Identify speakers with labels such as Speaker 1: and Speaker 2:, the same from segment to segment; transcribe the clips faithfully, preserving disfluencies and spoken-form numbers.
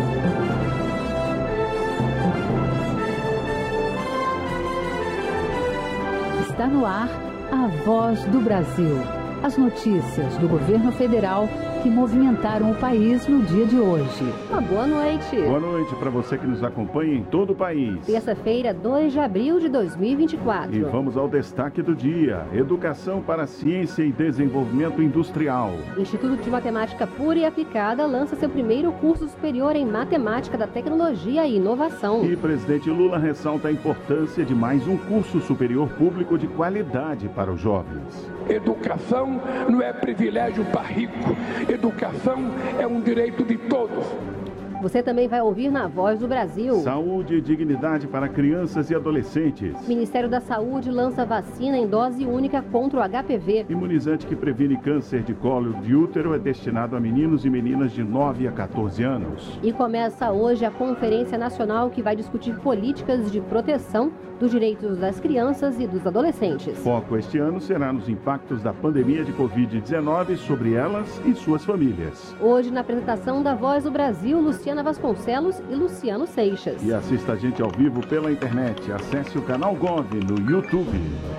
Speaker 1: Está no ar a Voz do Brasil. As notícias do governo federal que movimentaram o país no dia de hoje.
Speaker 2: Uma boa noite.
Speaker 3: Boa noite para você que nos acompanha em todo o país.
Speaker 2: Terça-feira, dois de abril de dois mil e vinte e quatro.
Speaker 3: E vamos ao destaque do dia. Educação para Ciência e Desenvolvimento Industrial.
Speaker 2: Instituto de Matemática Pura e Aplicada lança seu primeiro curso superior em Matemática da Tecnologia e Inovação.
Speaker 3: E presidente Lula ressalta a importância de mais um curso superior público de qualidade para os jovens.
Speaker 4: Educação não é privilégio para rico. Educação é um direito de todos.
Speaker 2: Você também vai ouvir na Voz do Brasil.
Speaker 3: Saúde e dignidade para crianças e adolescentes.
Speaker 2: Ministério da Saúde lança vacina em dose única contra o H P V.
Speaker 3: Imunizante que previne câncer de colo de útero é destinado a meninos e meninas de nove a quatorze anos.
Speaker 2: E começa hoje a Conferência Nacional que vai discutir políticas de proteção dos direitos das crianças e dos adolescentes.
Speaker 3: Foco este ano será nos impactos da pandemia de covid dezenove sobre elas e suas famílias.
Speaker 2: Hoje, na apresentação da Voz do Brasil, Luciana Vasconcelos e Luciano Seixas.
Speaker 3: E assista a gente ao vivo pela internet. Acesse o canal Gov no YouTube.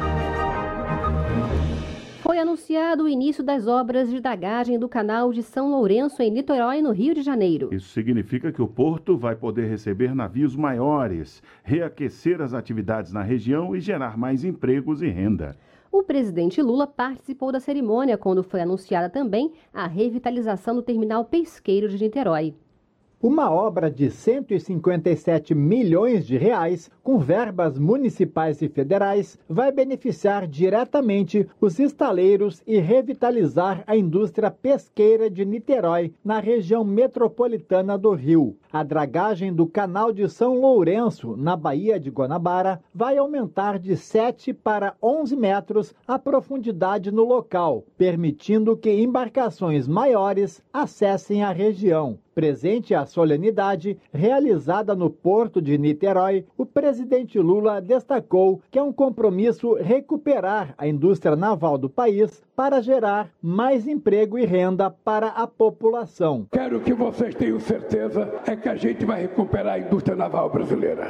Speaker 2: Foi anunciado o início das obras de dragagem do canal de São Lourenço, em Niterói, no Rio de Janeiro.
Speaker 3: Isso significa que o porto vai poder receber navios maiores, reaquecer as atividades na região e gerar mais empregos e renda.
Speaker 2: O presidente Lula participou da cerimônia quando foi anunciada também a revitalização do terminal pesqueiro de Niterói.
Speaker 5: Uma obra de cento e cinquenta e sete milhões de reais, com verbas municipais e federais, vai beneficiar diretamente os estaleiros e revitalizar a indústria pesqueira de Niterói, na região metropolitana do Rio. A dragagem do Canal de São Lourenço, na Baía de Guanabara, vai aumentar de sete para onze metros a profundidade no local, permitindo que embarcações maiores acessem a região. Presente à solenidade realizada no Porto de Niterói, o presidente Lula destacou que é um compromisso recuperar a indústria naval do país para gerar mais emprego e renda para a população.
Speaker 4: Quero que vocês tenham certeza é que a gente vai recuperar a indústria naval brasileira.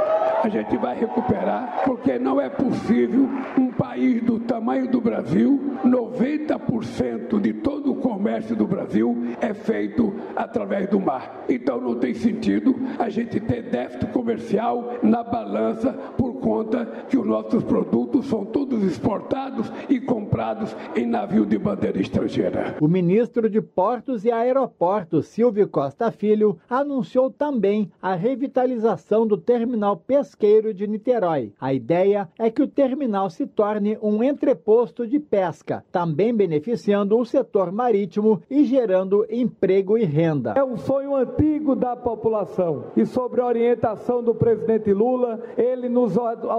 Speaker 4: A gente vai recuperar porque não é possível um país do tamanho do Brasil, noventa por cento de todo o comércio do Brasil é feito através do mar. Então não tem sentido a gente ter déficit comercial na balança por conta que os nossos produtos são todos exportados e comprados em navio de bandeira estrangeira.
Speaker 5: O ministro de Portos e Aeroportos, Silvio Costa Filho, anunciou também a revitalização do terminal pesqueiro de Niterói. A ideia é que o terminal se torne um entreposto de pesca, também beneficiando o setor marítimo e gerando emprego e renda.
Speaker 6: É um sonho antigo da população e, sobre a orientação do presidente Lula, ele nos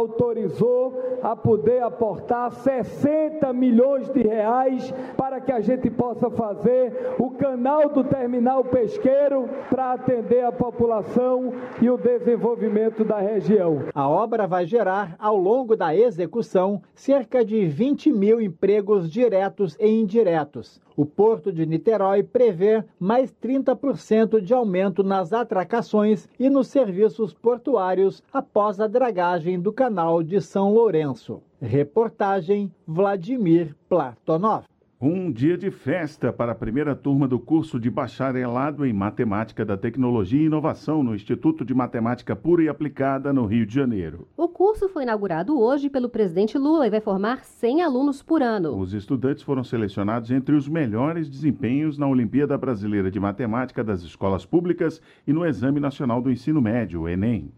Speaker 6: autorizou a poder aportar sessenta milhões de reais para que a gente possa fazer o canal do terminal pesqueiro para atender a população e o desenvolvimento da região.
Speaker 5: A obra vai gerar, ao longo da execução, cerca de vinte mil empregos diretos e indiretos. O Porto de Niterói prevê mais trinta por cento de aumento nas atracações e nos serviços portuários após a dragagem do Canal de São Lourenço. Reportagem Vladimir Platonov.
Speaker 3: Um dia de festa para a primeira turma do curso de bacharelado em Matemática da Tecnologia e Inovação no Instituto de Matemática Pura e Aplicada, no Rio de Janeiro.
Speaker 2: O curso foi inaugurado hoje pelo presidente Lula e vai formar cem alunos por ano.
Speaker 3: Os estudantes foram selecionados entre os melhores desempenhos na Olimpíada Brasileira de Matemática das Escolas Públicas e no Exame Nacional do Ensino Médio, o Enem.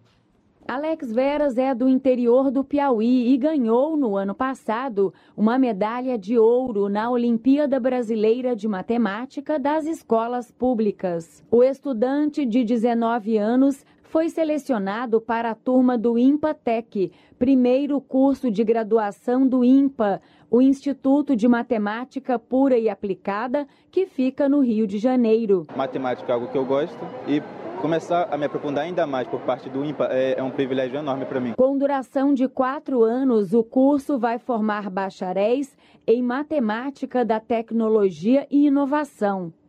Speaker 7: Alex Veras é do interior do Piauí e ganhou, no ano passado, uma medalha de ouro na Olimpíada Brasileira de Matemática das Escolas Públicas. O estudante de dezenove anos foi selecionado para a turma do IMPA-Tec, primeiro curso de graduação do IMPA, o Instituto de Matemática Pura e Aplicada, que fica no Rio de Janeiro.
Speaker 8: Matemática é algo que eu gosto e começar a me aprofundar ainda mais por parte do IMPA é, é um privilégio enorme para mim.
Speaker 7: Com duração de quatro anos, o curso vai formar bacharéis em Matemática da Tecnologia e Inovação.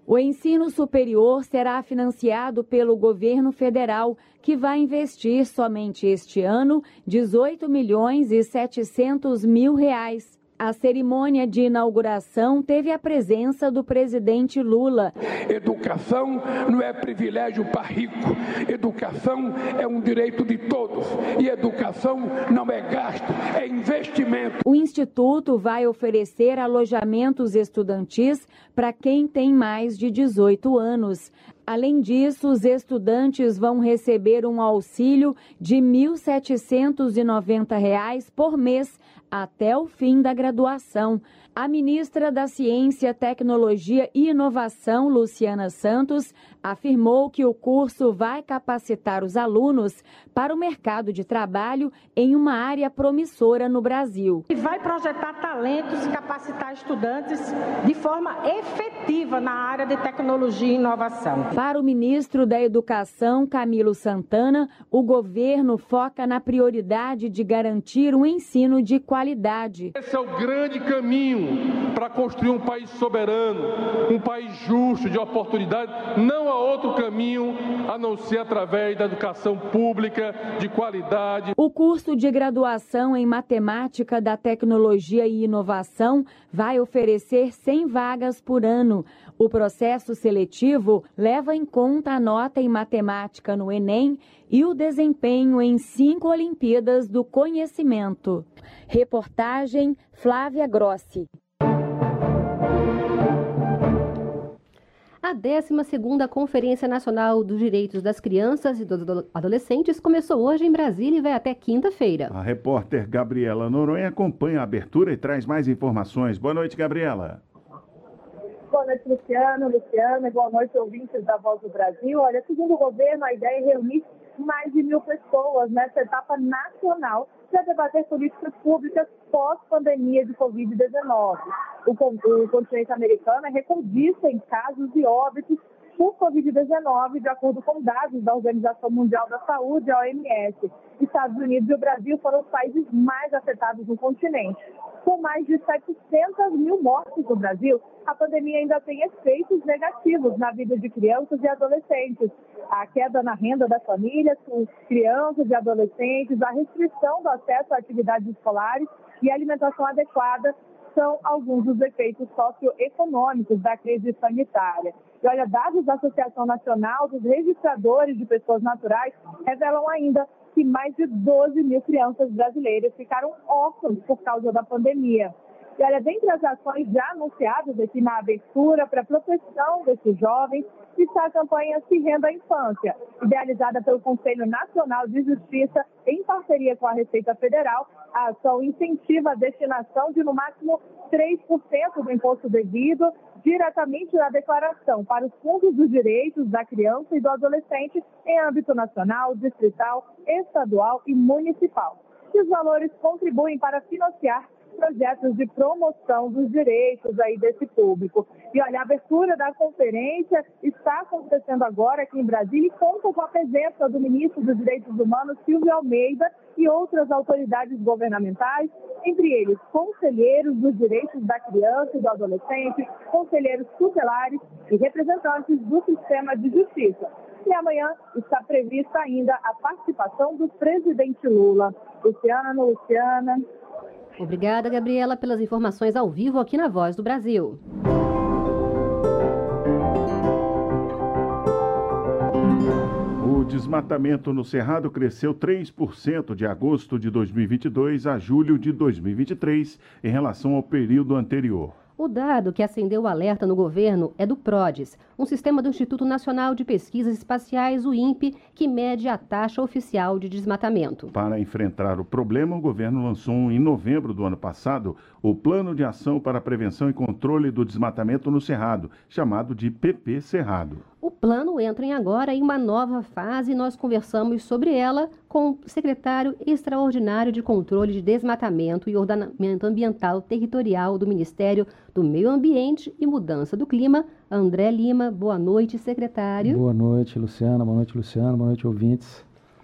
Speaker 7: O ensino superior será financiado pelo governo federal, que vai investir somente este ano dezoito milhões e setecentos mil reais. A cerimônia de inauguração teve a presença do presidente Lula.
Speaker 4: Educação não é privilégio para rico. Educação é um direito de todos. E educação não é gasto, é investimento.
Speaker 7: O Instituto vai oferecer alojamentos estudantis para quem tem mais de dezoito anos. Além disso, os estudantes vão receber um auxílio de mil setecentos e noventa reais por mês até o fim da graduação. A ministra da Ciência, Tecnologia e Inovação, Luciana Santos, afirmou que o curso vai capacitar os alunos para o mercado de trabalho em uma área promissora no Brasil.
Speaker 9: E vai projetar talentos e capacitar estudantes de forma efetiva na área de tecnologia e inovação.
Speaker 7: Para o ministro da Educação, Camilo Santana, o governo foca na prioridade de garantir um ensino de qualidade.
Speaker 10: Esse é o grande caminho para construir um país soberano, um país justo, de oportunidade. Não há outro caminho a não ser através da educação pública de qualidade.
Speaker 7: O curso de graduação em Matemática da Tecnologia e Inovação vai oferecer cem vagas por ano. O processo seletivo leva em conta a nota em matemática no Enem e o desempenho em cinco Olimpíadas do Conhecimento. Reportagem Flávia Grossi.
Speaker 2: A décima segunda Conferência Nacional dos Direitos das Crianças e dos Adolescentes começou hoje em Brasília e vai até quinta-feira.
Speaker 3: A repórter Gabriela Noronha acompanha a abertura e traz mais informações. Boa noite, Gabriela.
Speaker 11: Boa noite, Luciano, Luciana, boa noite, ouvintes da Voz do Brasil. Olha, segundo o governo, a ideia é reunir mais de mil pessoas nessa etapa nacional para debater políticas públicas pós-pandemia de covid dezenove. O, o continente americano é recordista em casos e óbitos por covid dezenove, de acordo com dados da Organização Mundial da Saúde, a O M S. Estados Unidos e o Brasil foram os países mais afetados no continente. Com mais de setecentas mil mortes no Brasil, a pandemia ainda tem efeitos negativos na vida de crianças e adolescentes. A queda na renda das famílias com crianças e adolescentes, a restrição do acesso a atividades escolares e a alimentação adequada são alguns dos efeitos socioeconômicos da crise sanitária. E olha, dados da Associação Nacional dos Registradores de Pessoas Naturais revelam ainda que mais de doze mil crianças brasileiras ficaram órfãs por causa da pandemia. E olha, dentre as ações já anunciadas aqui na abertura para a proteção desses jovens, está a campanha Se Renda à Infância, idealizada pelo Conselho Nacional de Justiça em parceria com a Receita Federal. A ação incentiva a destinação de no máximo três por cento do imposto devido diretamente na declaração para os fundos dos direitos da criança e do adolescente em âmbito nacional, distrital, estadual e municipal. E os valores contribuem para financiar projetos de promoção dos direitos aí desse público. E olha, a abertura da conferência está acontecendo agora aqui em Brasília e conta com a presença do ministro dos Direitos Humanos, Silvio Almeida, e outras autoridades governamentais, entre eles conselheiros dos direitos da criança e do adolescente, conselheiros tutelares e representantes do sistema de justiça. E amanhã está prevista ainda a participação do presidente Lula. Luciano, Luciana.
Speaker 2: Obrigada, Gabriela, pelas informações ao vivo aqui na Voz do Brasil.
Speaker 3: O desmatamento no Cerrado cresceu três por cento de agosto de dois mil e vinte e dois a julho de dois mil e vinte e três, em relação ao período anterior.
Speaker 2: O dado que acendeu o alerta no governo é do PRODES, um sistema do Instituto Nacional de Pesquisas Espaciais, o INPE, que mede a taxa oficial de desmatamento.
Speaker 3: Para enfrentar o problema, o governo lançou em novembro do ano passado o Plano de Ação para a Prevenção e Controle do Desmatamento no Cerrado, chamado de P P Cerrado.
Speaker 2: O plano entra em agora em uma nova fase e nós conversamos sobre ela com o secretário extraordinário de Controle de Desmatamento e Ordenamento Ambiental Territorial do Ministério do Meio Ambiente e Mudança do Clima, André Lima. Boa noite, secretário.
Speaker 12: Boa noite, Luciana. Boa noite, Luciano. Boa noite, ouvintes.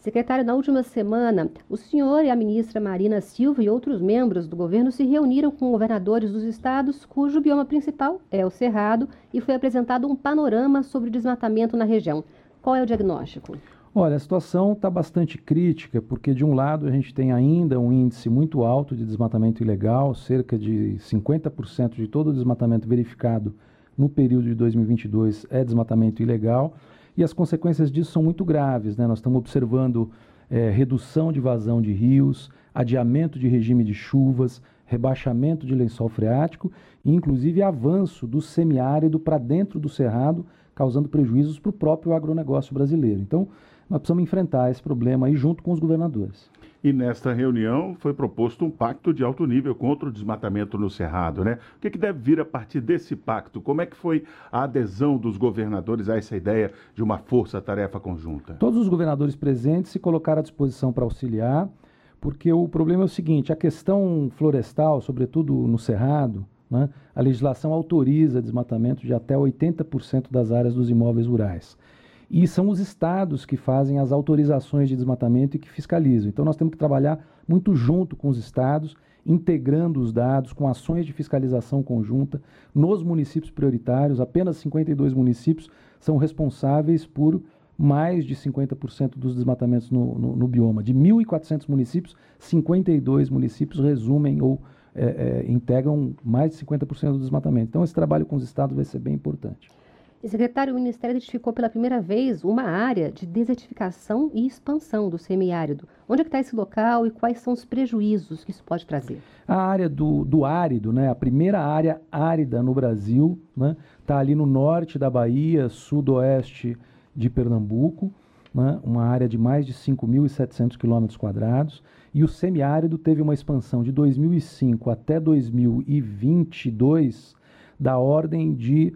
Speaker 2: Secretário, na última semana, o senhor e a ministra Marina Silva e outros membros do governo se reuniram com governadores dos estados cujo bioma principal é o Cerrado e foi apresentado um panorama sobre o desmatamento na região. Qual é o diagnóstico?
Speaker 12: Olha, a situação está bastante crítica, porque de um lado a gente tem ainda um índice muito alto de desmatamento ilegal, cerca de cinquenta por cento de todo o desmatamento verificado no período de dois mil e vinte e dois é desmatamento ilegal, e as consequências disso são muito graves, né? Nós estamos observando é, redução de vazão de rios, adiamento de regime de chuvas, rebaixamento de lençol freático e inclusive avanço do semiárido para dentro do cerrado, causando prejuízos para o próprio agronegócio brasileiro. Então, nós precisamos enfrentar esse problema aí junto com os governadores.
Speaker 3: E nesta reunião foi proposto um pacto de alto nível contra o desmatamento no Cerrado, né? O que, que deve vir a partir desse pacto? Como é que foi a adesão dos governadores a essa ideia de uma força-tarefa conjunta?
Speaker 12: Todos os governadores presentes se colocaram à disposição para auxiliar, porque o problema é o seguinte, a questão florestal, sobretudo no Cerrado, né, a legislação autoriza desmatamento de até oitenta por cento das áreas dos imóveis rurais. E são os estados que fazem as autorizações de desmatamento e que fiscalizam. Então nós temos que trabalhar muito junto com os estados, integrando os dados com ações de fiscalização conjunta nos municípios prioritários. Apenas cinquenta e dois municípios são responsáveis por mais de cinquenta por cento dos desmatamentos no, no, no bioma. De mil e quatrocentos municípios, cinquenta e dois municípios resumem ou é, é, integram mais de cinquenta por cento do desmatamento. Então esse trabalho com os estados vai ser bem importante.
Speaker 2: E, secretário, o Ministério identificou pela primeira vez uma área de desertificação e expansão do semiárido. Onde é que está esse local e quais são os prejuízos que isso pode trazer?
Speaker 12: A área do, do árido, né, a primeira área árida no Brasil, né, está ali no norte da Bahia, sudoeste de Pernambuco, né, uma área de mais de cinco mil e setecentos quilômetros quadrados. E o semiárido teve uma expansão de dois mil e cinco até dois mil e vinte e dois da ordem de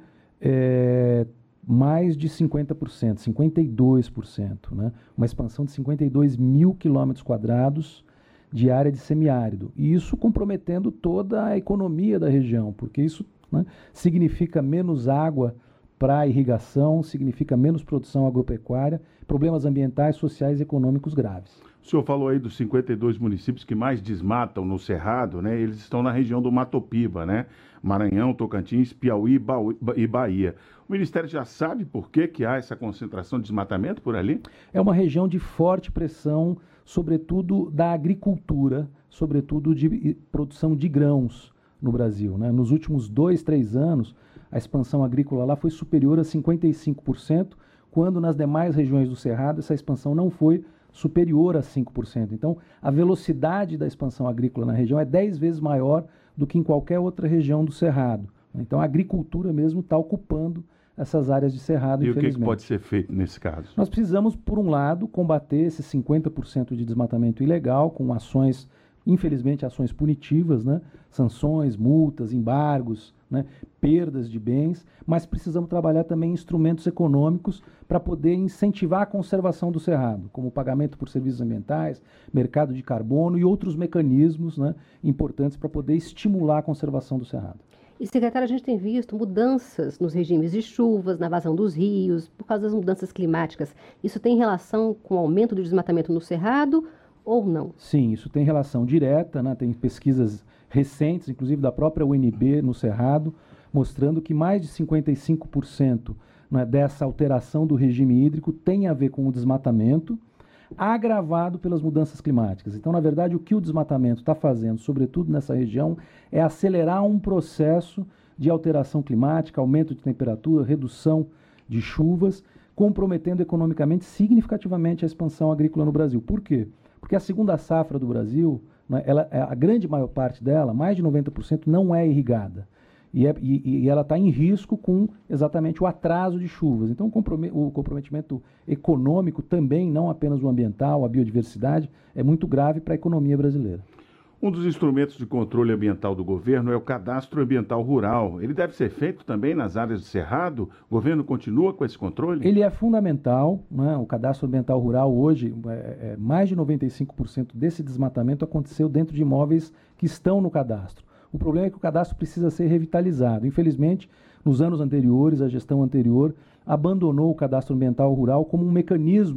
Speaker 12: É, mais de cinquenta por cento, cinquenta e dois por cento, né? Uma expansão de cinquenta e dois mil quilômetros quadrados de área de semiárido. E isso comprometendo toda a economia da região, porque isso, né, significa menos água para irrigação, significa menos produção agropecuária, problemas ambientais, sociais e econômicos graves.
Speaker 3: O senhor falou aí dos cinquenta e dois municípios que mais desmatam no Cerrado, né? Eles estão na região do Mato Piba, né? Maranhão, Tocantins, Piauí e Bahia. O Ministério já sabe por que, que há essa concentração de desmatamento por ali?
Speaker 12: É uma região de forte pressão, sobretudo da agricultura, sobretudo de produção de grãos no Brasil, né? Nos últimos dois, três anos, a expansão agrícola lá foi superior a cinquenta e cinco por cento, quando nas demais regiões do Cerrado essa expansão não foi superior a cinco por cento. Então, a velocidade da expansão agrícola na região é dez vezes maior do que em qualquer outra região do Cerrado. Então, a agricultura mesmo está ocupando essas áreas de Cerrado,
Speaker 3: e
Speaker 12: infelizmente.
Speaker 3: E o que, que pode ser feito nesse caso?
Speaker 12: Nós precisamos, por um lado, combater esses cinquenta por cento de desmatamento ilegal com ações, infelizmente, ações punitivas, né? Sanções, multas, embargos, né? Perdas de bens, mas precisamos trabalhar também instrumentos econômicos para poder incentivar a conservação do cerrado, como o pagamento por serviços ambientais, mercado de carbono e outros mecanismos, né, importantes para poder estimular a conservação do cerrado.
Speaker 2: E, secretário, a gente tem visto mudanças nos regimes de chuvas, na vazão dos rios, por causa das mudanças climáticas. Isso tem relação com o aumento do desmatamento no cerrado ou não?
Speaker 12: Sim, isso tem relação direta, né? Tem pesquisas recentes, inclusive da própria U N B no Cerrado, mostrando que mais de cinquenta e cinco por cento, né, dessa alteração do regime hídrico tem a ver com o desmatamento, agravado pelas mudanças climáticas. Então, na verdade, o que o desmatamento está fazendo, sobretudo nessa região, é acelerar um processo de alteração climática, aumento de temperatura, redução de chuvas, comprometendo economicamente significativamente a expansão agrícola no Brasil. Por quê? Porque a segunda safra do Brasil, né, ela, a grande maior parte dela, mais de noventa por cento, não é irrigada. E, é, e, e ela está em risco com exatamente o atraso de chuvas. Então, o comprometimento econômico também, não apenas o ambiental, a biodiversidade, é muito grave para a economia brasileira.
Speaker 3: Um dos instrumentos de controle ambiental do governo é o Cadastro Ambiental Rural. Ele deve ser feito também nas áreas de cerrado? O governo continua com esse controle?
Speaker 12: Ele é fundamental, né? O Cadastro Ambiental Rural hoje, é, é, mais de noventa e cinco por cento desse desmatamento aconteceu dentro de imóveis que estão no cadastro. O problema é que o cadastro precisa ser revitalizado. Infelizmente, nos anos anteriores, a gestão anterior abandonou o Cadastro Ambiental Rural como um mecanismo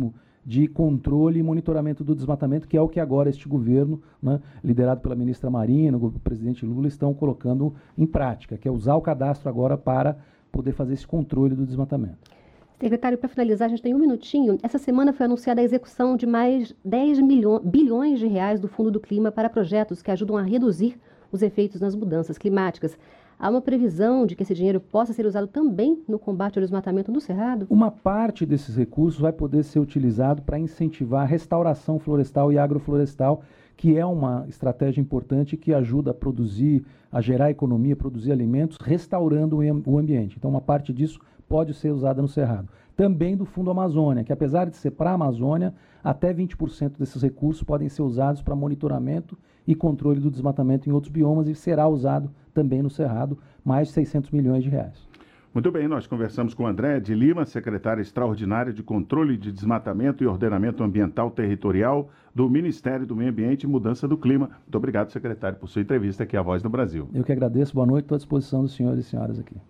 Speaker 12: de controle e monitoramento do desmatamento, que é o que agora este governo, né, liderado pela ministra Marina, o presidente Lula, estão colocando em prática, que é usar o cadastro agora para poder fazer esse controle do desmatamento.
Speaker 2: Secretário, para finalizar, a gente tem um minutinho. Essa semana foi anunciada a execução de mais dez milhões, bilhões de reais do Fundo do Clima para projetos que ajudam a reduzir os efeitos nas mudanças climáticas. Há uma previsão de que esse dinheiro possa ser usado também no combate ao desmatamento do Cerrado?
Speaker 12: Uma parte desses recursos vai poder ser utilizado para incentivar a restauração florestal e agroflorestal, que é uma estratégia importante que ajuda a produzir, a gerar economia, produzir alimentos, restaurando o ambiente. Então, uma parte disso pode ser usada no Cerrado. Também do Fundo Amazônia, que apesar de ser para a Amazônia, até vinte por cento desses recursos podem ser usados para monitoramento e controle do desmatamento em outros biomas e será usado também no Cerrado, mais de seiscentos milhões de reais.
Speaker 3: Muito bem, nós conversamos com André de Lima, secretária extraordinária de Controle de Desmatamento e Ordenamento Ambiental Territorial do Ministério do Meio Ambiente e Mudança do Clima. Muito obrigado, secretário, por sua entrevista aqui à Voz do Brasil.
Speaker 12: Eu que agradeço, boa noite, estou à disposição dos senhores e senhoras aqui.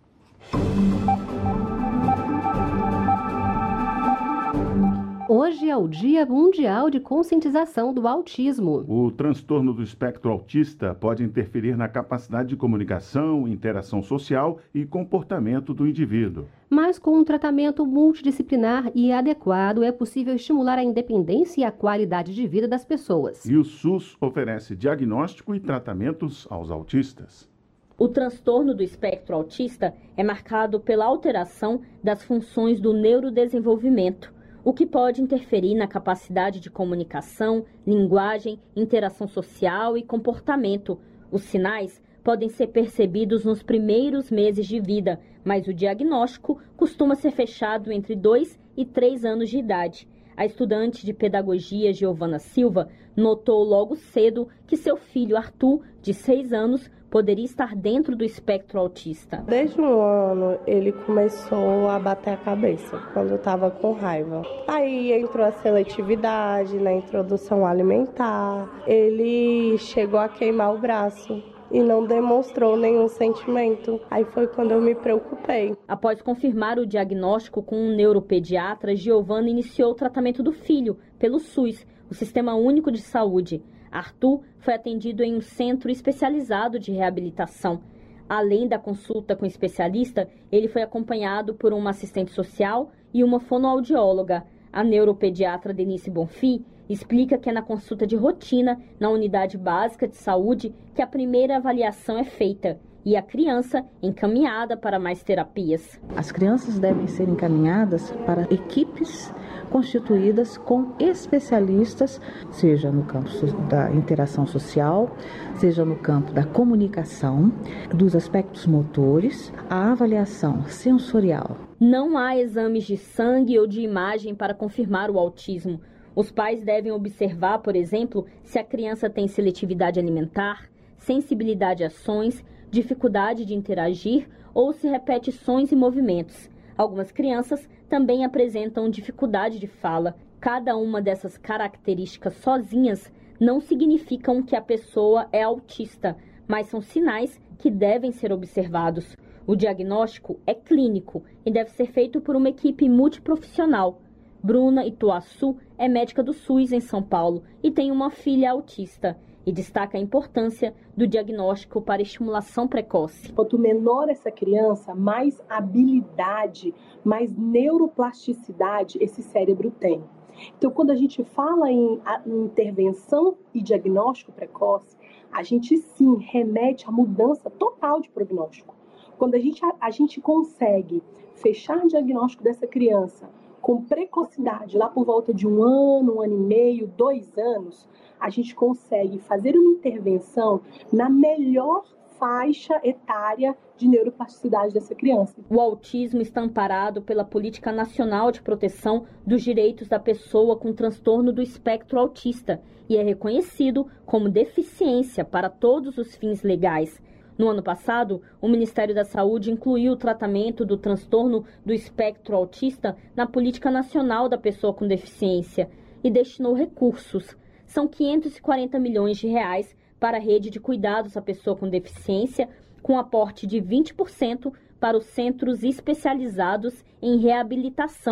Speaker 2: Hoje é o Dia Mundial de Conscientização do Autismo.
Speaker 3: O transtorno do espectro autista pode interferir na capacidade de comunicação, interação social e comportamento do indivíduo.
Speaker 2: Mas com um tratamento multidisciplinar e adequado, é possível estimular a independência e a qualidade de vida das pessoas.
Speaker 3: E o SUS oferece diagnóstico e tratamentos aos autistas.
Speaker 13: O transtorno do espectro autista é marcado pela alteração das funções do neurodesenvolvimento, o que pode interferir na capacidade de comunicação, linguagem, interação social e comportamento. Os sinais podem ser percebidos nos primeiros meses de vida, mas o diagnóstico costuma ser fechado entre dois e três anos de idade. A estudante de pedagogia Giovana Silva notou logo cedo que seu filho Arthur, de seis anos, poderia estar dentro do espectro autista.
Speaker 14: Desde um ano ele começou a bater a cabeça quando eu estava com raiva. Aí entrou a seletividade, na introdução alimentar. Ele chegou a queimar o braço e não demonstrou nenhum sentimento. Aí foi quando eu me preocupei.
Speaker 13: Após confirmar o diagnóstico com um neuropediatra, Giovana iniciou o tratamento do filho pelo SUS, o Sistema Único de Saúde. Arthur foi atendido em um centro especializado de reabilitação. Além da consulta com especialista, ele foi acompanhado por uma assistente social e uma fonoaudióloga. A neuropediatra Denise Bonfim explica que é na consulta de rotina, na unidade básica de saúde, que a primeira avaliação é feita e a criança encaminhada para mais terapias.
Speaker 15: As crianças devem ser encaminhadas para equipes constituídas com especialistas, seja no campo da interação social, seja no campo da comunicação, dos aspectos motores, a avaliação sensorial.
Speaker 13: Não há exames de sangue ou de imagem para confirmar o autismo. Os pais devem observar, por exemplo, se a criança tem seletividade alimentar, sensibilidade a sons, dificuldade de interagir ou se repete sons e movimentos. Algumas crianças também apresentam dificuldade de fala. Cada uma dessas características sozinhas não significam que a pessoa é autista, mas são sinais que devem ser observados. O diagnóstico é clínico e deve ser feito por uma equipe multiprofissional. Bruna Ituaçu é médica do SUS em São Paulo e tem uma filha autista. E destaca a importância do diagnóstico para estimulação precoce.
Speaker 16: Quanto menor essa criança, mais habilidade, mais neuroplasticidade esse cérebro tem. Então, quando a gente fala em, em intervenção e diagnóstico precoce, a gente sim remete à mudança total de prognóstico. Quando a gente, a, a gente consegue fechar o diagnóstico dessa criança com precocidade, lá por volta de um ano, um ano e meio, dois anos, a gente consegue fazer uma intervenção na melhor faixa etária de neuroplasticidade dessa criança.
Speaker 13: O autismo está amparado pela Política Nacional de Proteção dos Direitos da Pessoa com Transtorno do Espectro Autista e é reconhecido como deficiência para todos os fins legais. No ano passado, o Ministério da Saúde incluiu o tratamento do transtorno do espectro autista na Política Nacional da Pessoa com Deficiência e destinou recursos. São quinhentos e quarenta milhões de reais para a rede de cuidados à pessoa com deficiência, com aporte de vinte por cento para os centros especializados em reabilitação,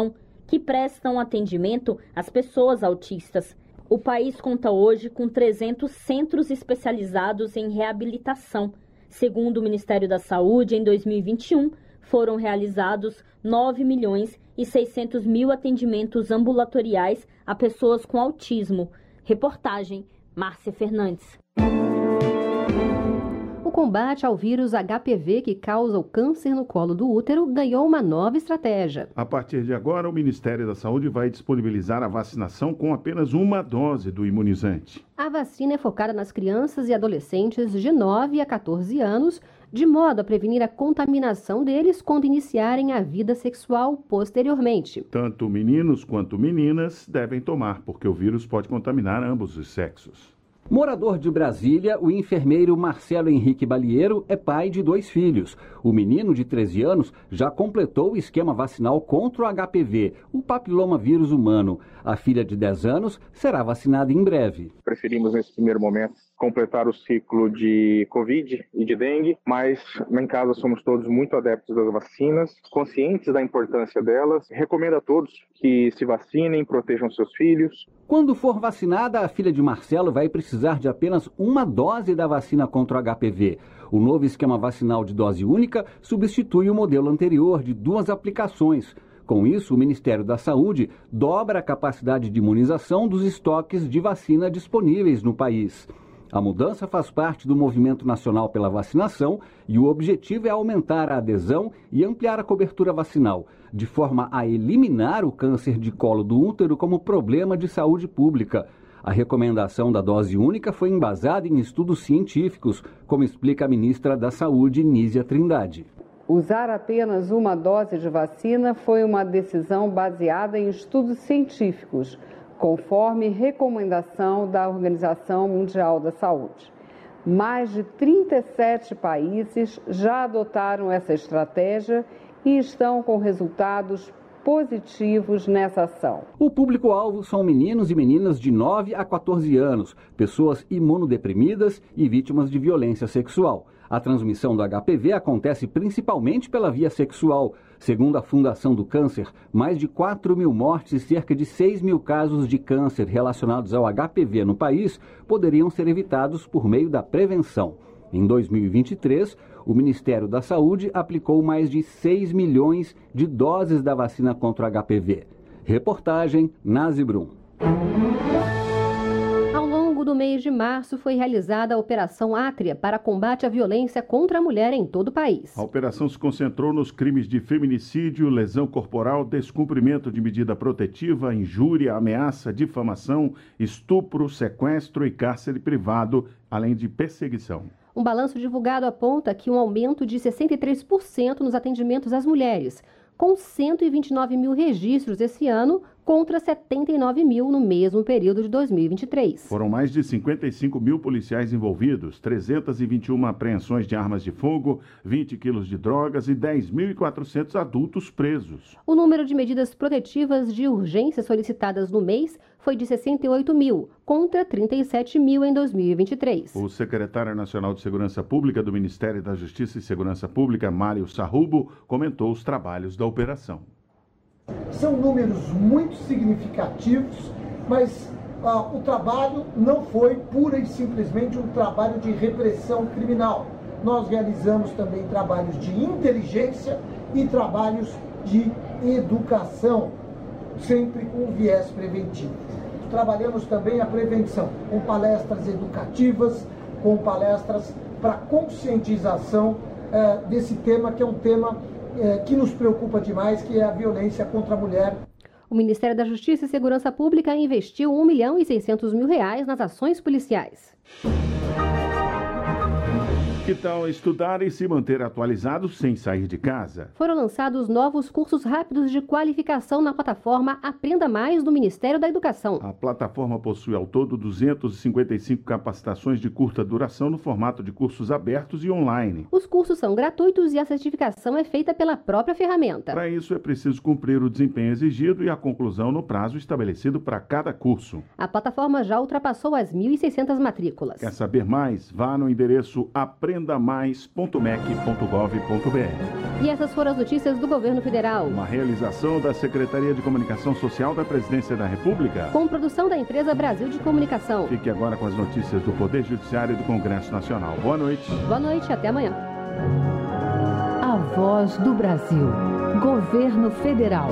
Speaker 13: que prestam atendimento às pessoas autistas. O país conta hoje com trezentos centros especializados em reabilitação. Segundo o Ministério da Saúde, em dois mil e vinte e um, foram realizados nove milhões e seiscentos mil atendimentos ambulatoriais a pessoas com autismo. Reportagem, Márcia Fernandes.
Speaker 2: O combate ao vírus H P V que causa o câncer no colo do útero ganhou uma nova estratégia.
Speaker 3: A partir de agora, o Ministério da Saúde vai disponibilizar a vacinação com apenas uma dose do imunizante.
Speaker 2: A vacina é focada nas crianças e adolescentes de nove a quatorze anos, de modo a prevenir a contaminação deles quando iniciarem a vida sexual posteriormente.
Speaker 3: Tanto meninos quanto meninas devem tomar, porque o vírus pode contaminar ambos os sexos.
Speaker 17: Morador de Brasília, o enfermeiro Marcelo Henrique Balieiro é pai de dois filhos. O menino, de treze anos, já completou o esquema vacinal contra o H P V, o papilomavírus humano. A filha, de dez anos, será vacinada em breve.
Speaker 18: Preferimos, nesse primeiro momento, completar o ciclo de Covid e de dengue, mas em casa somos todos muito adeptos das vacinas, conscientes da importância delas. Recomendo a todos que se vacinem, protejam seus filhos.
Speaker 17: Quando for vacinada, a filha de Marcelo vai precisar de apenas uma dose da vacina contra o H P V. O novo esquema vacinal de dose única substitui o modelo anterior de duas aplicações. Com isso, o Ministério da Saúde dobra a capacidade de imunização dos estoques de vacina disponíveis no país. A mudança faz parte do Movimento Nacional pela Vacinação e o objetivo é aumentar a adesão e ampliar a cobertura vacinal, de forma a eliminar o câncer de colo do útero como problema de saúde pública. A recomendação da dose única foi embasada em estudos científicos, como explica a ministra da Saúde, Nízia Trindade.
Speaker 19: Usar apenas uma dose de vacina foi uma decisão baseada em estudos científicos, conforme recomendação da Organização Mundial da Saúde. Mais de trinta e sete países já adotaram essa estratégia e estão com resultados positivos nessa ação.
Speaker 17: O público-alvo são meninos e meninas de nove a quatorze anos, pessoas imunodeprimidas e vítimas de violência sexual. A transmissão do H P V acontece principalmente pela via sexual. Segundo a Fundação do Câncer, mais de quatro mil mortes e cerca de seis mil casos de câncer relacionados ao H P V no país poderiam ser evitados por meio da prevenção. Em dois mil e vinte e três, o Ministério da Saúde aplicou mais de seis milhões de doses da vacina contra o H P V. Reportagem Nazi Brum.
Speaker 2: Do mês de março foi realizada a Operação Átria para combate à violência contra a mulher em todo o país.
Speaker 3: A operação se concentrou nos crimes de feminicídio, lesão corporal, descumprimento de medida protetiva, injúria, ameaça, difamação, estupro, sequestro e cárcere privado, além de perseguição.
Speaker 2: Um balanço divulgado aponta que um aumento de sessenta e três por cento nos atendimentos às mulheres, com cento e vinte e nove mil registros esse ano, contra setenta e nove mil no mesmo período de dois mil e vinte e três.
Speaker 3: Foram mais de cinquenta e cinco mil policiais envolvidos, trezentas e vinte e uma apreensões de armas de fogo, vinte quilos de drogas e dez mil e quatrocentos adultos presos.
Speaker 2: O número de medidas protetivas de urgência solicitadas no mês foi de sessenta e oito mil, contra trinta e sete mil em dois mil e vinte e três.
Speaker 3: O secretário nacional de Segurança Pública do Ministério da Justiça e Segurança Pública, Mário Sarrubo, comentou os trabalhos da operação.
Speaker 20: São números muito significativos, mas ah, o trabalho não foi pura e simplesmente um trabalho de repressão criminal. Nós realizamos também trabalhos de inteligência e trabalhos de educação, sempre com viés preventivo. Trabalhamos também a prevenção, com palestras educativas, com palestras para conscientização eh, desse tema, que é um tema eh, que nos preocupa demais, que é a violência contra a mulher.
Speaker 2: O Ministério da Justiça e Segurança Pública investiu um milhão e seiscentos mil reais nas ações policiais.
Speaker 3: Que tal estudar e se manter atualizado sem sair de casa?
Speaker 2: Foram lançados novos cursos rápidos de qualificação na plataforma Aprenda Mais do Ministério da Educação.
Speaker 3: A plataforma possui ao todo duzentas e cinquenta e cinco capacitações de curta duração no formato de cursos abertos e online.
Speaker 2: Os cursos são gratuitos e a certificação é feita pela própria ferramenta.
Speaker 3: Para isso é preciso cumprir o desempenho exigido e a conclusão no prazo estabelecido para cada curso.
Speaker 2: A plataforma já ultrapassou as mil e seiscentas matrículas.
Speaker 3: Quer saber mais? Vá no endereço aprenda aprenda mais ponto mec ponto gov ponto br.
Speaker 2: E essas foram as notícias do Governo Federal.
Speaker 3: Uma realização da Secretaria de Comunicação Social da Presidência da República.
Speaker 2: Com produção da empresa Brasil de Comunicação.
Speaker 3: Fique agora com as notícias do Poder Judiciário e do Congresso Nacional. Boa noite.
Speaker 2: Boa noite e até amanhã.
Speaker 1: A Voz do Brasil. Governo Federal.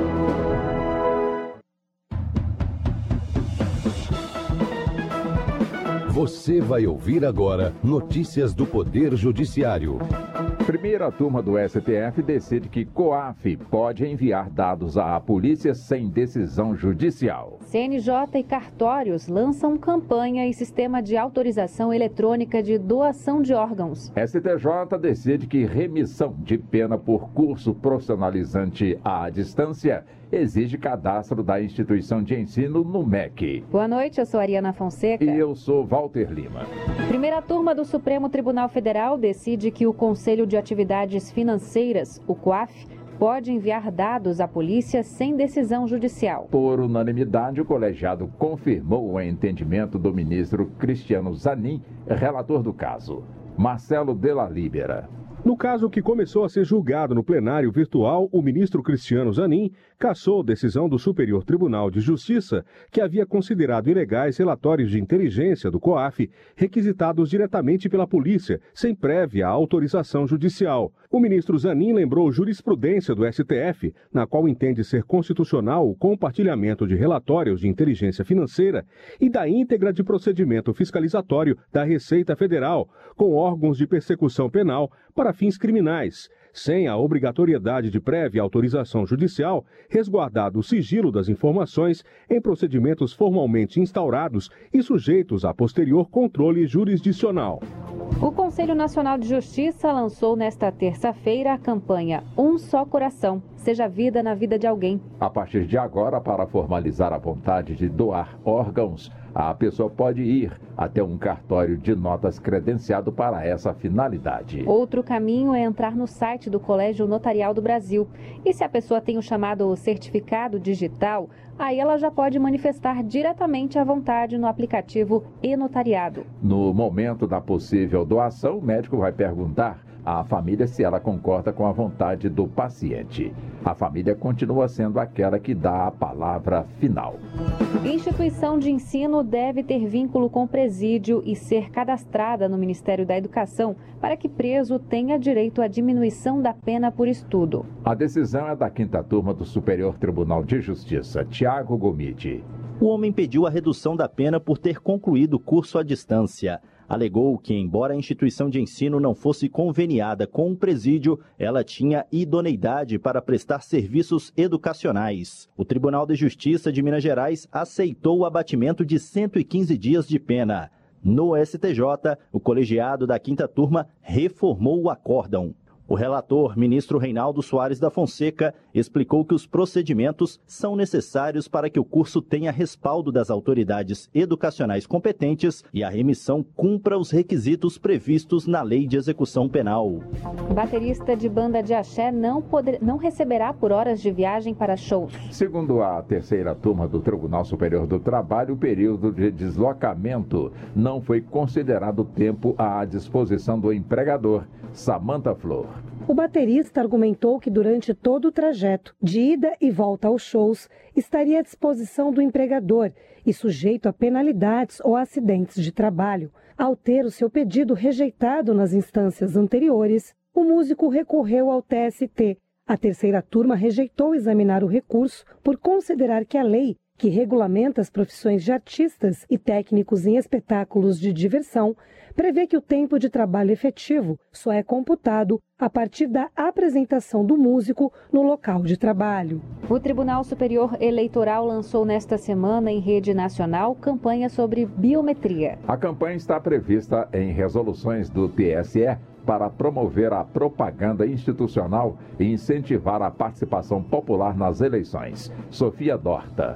Speaker 21: Você vai ouvir agora notícias do Poder Judiciário.
Speaker 22: Primeira turma do S T F decide que COAF pode enviar dados à polícia sem decisão judicial.
Speaker 23: C N J e cartórios lançam campanha e sistema de autorização eletrônica de doação de órgãos.
Speaker 22: S T J decide que remissão de pena por curso profissionalizante à distância exige cadastro da instituição de ensino no M E C.
Speaker 23: Boa noite, eu sou Ariana Fonseca.
Speaker 22: E eu sou Walter Lima.
Speaker 23: Primeira turma do Supremo Tribunal Federal decide que o Conselho de Atividades Financeiras, o COAF, pode enviar dados à polícia sem decisão judicial.
Speaker 22: Por unanimidade, o colegiado confirmou o entendimento do ministro Cristiano Zanin, relator do caso. Marcelo Della Libera.
Speaker 24: No caso que começou a ser julgado no plenário virtual, o ministro Cristiano Zanin cassou decisão do Superior Tribunal de Justiça, que havia considerado ilegais relatórios de inteligência do COAF, requisitados diretamente pela polícia, sem prévia autorização judicial. O ministro Zanin lembrou jurisprudência do S T F, na qual entende ser constitucional o compartilhamento de relatórios de inteligência financeira e da íntegra de procedimento fiscalizatório da Receita Federal, com órgãos de persecução penal para fins criminais, sem a obrigatoriedade de prévia autorização judicial, resguardado o sigilo das informações em procedimentos formalmente instaurados e sujeitos a posterior controle jurisdicional.
Speaker 23: O Conselho Nacional de Justiça lançou nesta terça-feira a campanha Um Só Coração, seja vida na vida de alguém.
Speaker 22: A partir de agora, para formalizar a vontade de doar órgãos, a pessoa pode ir até um cartório de notas credenciado para essa finalidade.
Speaker 23: Outro caminho é entrar no site do Colégio Notarial do Brasil. E se a pessoa tem o chamado certificado digital, aí ela já pode manifestar diretamente a vontade no aplicativo e-notariado.
Speaker 22: No momento da possível doação, o médico vai perguntar à família se ela concorda com a vontade do paciente. A família continua sendo aquela que dá a palavra final.
Speaker 23: Instituição de ensino deve ter vínculo com presídio e ser cadastrada no Ministério da Educação para que preso tenha direito à diminuição da pena por estudo.
Speaker 22: A decisão é da quinta turma do Superior Tribunal de Justiça, Tiago Gomide.
Speaker 25: O homem pediu a redução da pena por ter concluído o curso à distância. Alegou que, embora a instituição de ensino não fosse conveniada com o presídio, ela tinha idoneidade para prestar serviços educacionais. O Tribunal de Justiça de Minas Gerais aceitou o abatimento de cento e quinze dias de pena. No S T J, o colegiado da quinta turma reformou o acórdão. O relator, ministro Reinaldo Soares da Fonseca, explicou que os procedimentos são necessários para que o curso tenha respaldo das autoridades educacionais competentes e a remissão cumpra os requisitos previstos na Lei de Execução Penal.
Speaker 23: Baterista de banda de axé não, poder, não receberá por horas de viagem para shows.
Speaker 22: Segundo a terceira turma do Tribunal Superior do Trabalho, o período de deslocamento não foi considerado tempo à disposição do empregador. Samantha Flor.
Speaker 26: O baterista argumentou que durante todo o trajeto, de ida e volta aos shows, estaria à disposição do empregador e sujeito a penalidades ou acidentes de trabalho. Ao ter o seu pedido rejeitado nas instâncias anteriores, o músico recorreu ao T S T. A terceira turma rejeitou examinar o recurso por considerar que a lei, que regulamenta as profissões de artistas e técnicos em espetáculos de diversão, prevê que o tempo de trabalho efetivo só é computado a partir da apresentação do músico no local de trabalho.
Speaker 23: O Tribunal Superior Eleitoral lançou nesta semana em rede nacional campanha sobre biometria.
Speaker 22: A campanha está prevista em resoluções do T S E para promover a propaganda institucional e incentivar a participação popular nas eleições. Sofia Dorta.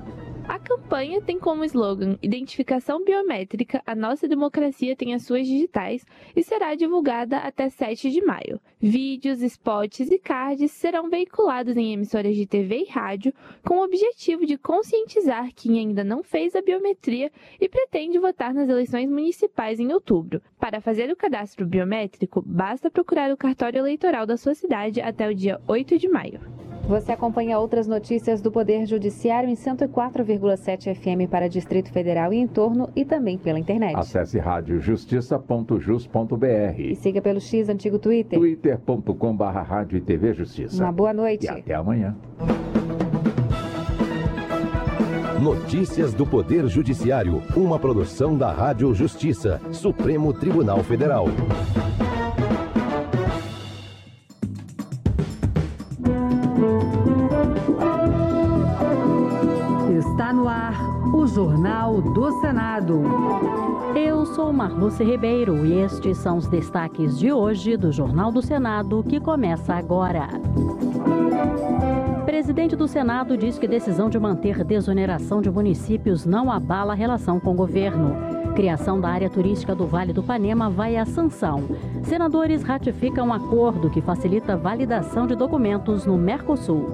Speaker 4: A campanha tem como slogan Identificação Biométrica, a nossa democracia tem as suas digitais e será divulgada até sete de maio. Vídeos, spots e cards serão veiculados em emissoras de T V e rádio com o objetivo de conscientizar quem ainda não fez a biometria e pretende votar nas eleições municipais em outubro. Para fazer o cadastro biométrico, basta procurar o cartório eleitoral da sua cidade até o dia oito de maio.
Speaker 23: Você acompanha outras notícias do Poder Judiciário em cento e quatro vírgula sete F M para Distrito Federal e entorno e também pela internet.
Speaker 22: Acesse rádio justiça ponto jus ponto b r
Speaker 23: e siga pelo X antigo Twitter.
Speaker 22: twitter ponto com barra rádio e T V Justiça.
Speaker 23: Uma boa noite.
Speaker 22: E até amanhã.
Speaker 21: Notícias do Poder Judiciário, uma produção da Rádio Justiça, Supremo Tribunal Federal.
Speaker 1: Está no ar o Jornal do Senado.
Speaker 5: Eu sou Marluce Ribeiro e estes são os destaques de hoje do Jornal do Senado, que começa agora. O presidente do Senado diz que decisão de manter desoneração de municípios não abala a relação com o governo. Criação da área turística do Vale do Panema vai à sanção. Senadores ratificam um acordo que facilita a validação de documentos no Mercosul.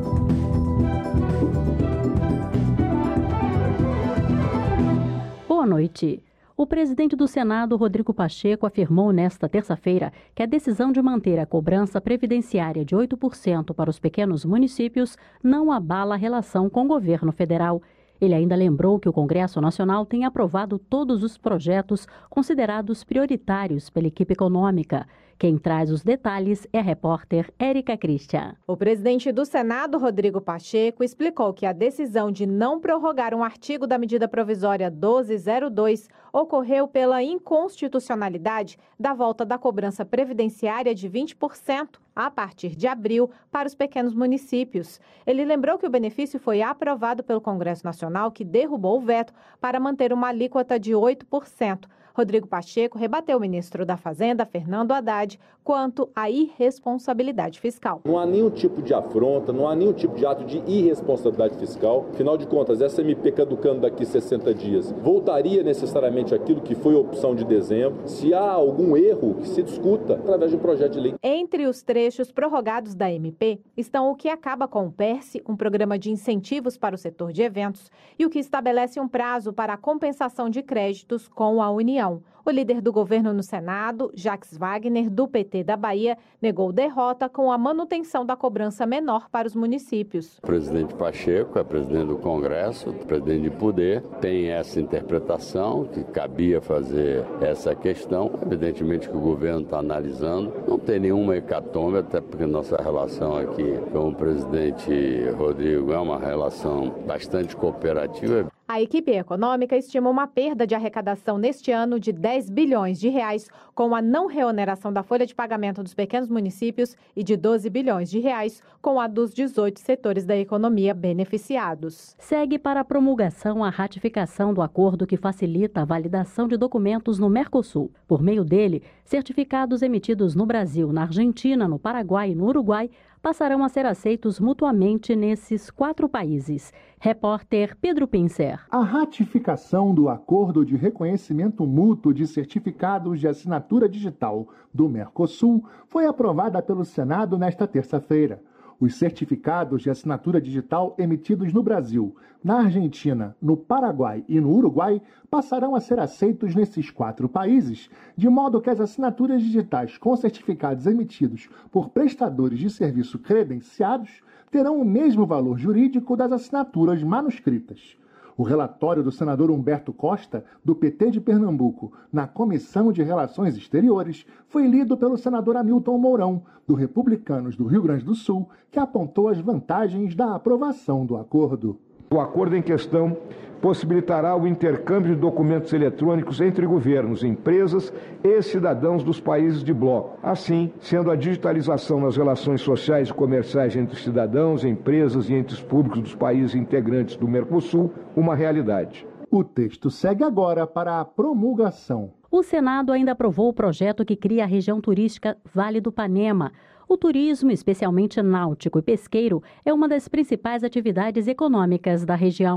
Speaker 5: Boa noite. O presidente do Senado, Rodrigo Pacheco, afirmou nesta terça-feira que a decisão de manter a cobrança previdenciária de oito por cento para os pequenos municípios não abala a relação com o governo federal. Ele ainda lembrou que o Congresso Nacional tem aprovado todos os projetos considerados prioritários pela equipe econômica. Quem traz os detalhes é a repórter Érica Christian.
Speaker 6: O presidente do Senado, Rodrigo Pacheco, explicou que a decisão de não prorrogar um artigo da medida provisória doze zero dois ocorreu pela inconstitucionalidade da volta da cobrança previdenciária de vinte por cento a partir de abril para os pequenos municípios. Ele lembrou que o benefício foi aprovado pelo Congresso Nacional, que derrubou o veto para manter uma alíquota de oito por cento. Rodrigo Pacheco rebateu o ministro da Fazenda, Fernando Haddad, quanto à irresponsabilidade fiscal.
Speaker 8: Não há nenhum tipo de afronta, não há nenhum tipo de ato de irresponsabilidade fiscal. Afinal de contas, essa M P caducando daqui sessenta dias, voltaria necessariamente àquilo que foi a opção de dezembro. Se há algum erro, que se discuta através de um projeto de lei.
Speaker 6: Entre os trechos prorrogados da M P estão o que acaba com o PERSE, um programa de incentivos para o setor de eventos, e o que estabelece um prazo para a compensação de créditos com a União. O líder do governo no Senado, Jacques Wagner, do P T da Bahia, negou derrota com a manutenção da cobrança menor para os municípios.
Speaker 9: O presidente Pacheco é presidente do Congresso, presidente de poder, tem essa interpretação que cabia fazer essa questão. Evidentemente que o governo está analisando, não tem nenhuma hecatombe, até porque nossa relação aqui com o presidente Rodrigo é uma relação bastante cooperativa.
Speaker 6: A equipe econômica estima uma perda de arrecadação neste ano de dez bilhões de reais, com a não reoneração da folha de pagamento dos pequenos municípios e de doze bilhões de reais com a dos dezoito setores da economia beneficiados.
Speaker 5: Segue para a promulgação a ratificação do acordo que facilita a validação de documentos no Mercosul. Por meio dele, certificados emitidos no Brasil, na Argentina, no Paraguai e no Uruguai passarão a ser aceitos mutuamente nesses quatro países. Repórter Pedro Pincer.
Speaker 10: A ratificação do Acordo de Reconhecimento Mútuo de Certificados de Assinatura Digital do Mercosul foi aprovada pelo Senado nesta terça-feira. Os certificados de assinatura digital emitidos no Brasil, na Argentina, no Paraguai e no Uruguai passarão a ser aceitos nesses quatro países, de modo que as assinaturas digitais com certificados emitidos por prestadores de serviço credenciados terão o mesmo valor jurídico das assinaturas manuscritas. O relatório do senador Humberto Costa, do P T de Pernambuco, na Comissão de Relações Exteriores, foi lido pelo senador Hamilton Mourão, do Republicanos do Rio Grande do Sul, que apontou as vantagens da aprovação do acordo.
Speaker 27: O acordo em questão possibilitará o intercâmbio de documentos eletrônicos entre governos, empresas e cidadãos dos países de bloco. Assim, sendo a digitalização nas relações sociais e comerciais entre cidadãos, empresas e entes públicos dos países integrantes do Mercosul uma realidade.
Speaker 10: O texto segue agora para a promulgação.
Speaker 5: O Senado ainda aprovou o projeto que cria a região turística Vale do Panema. O turismo, especialmente náutico e pesqueiro, é uma das principais atividades econômicas da região.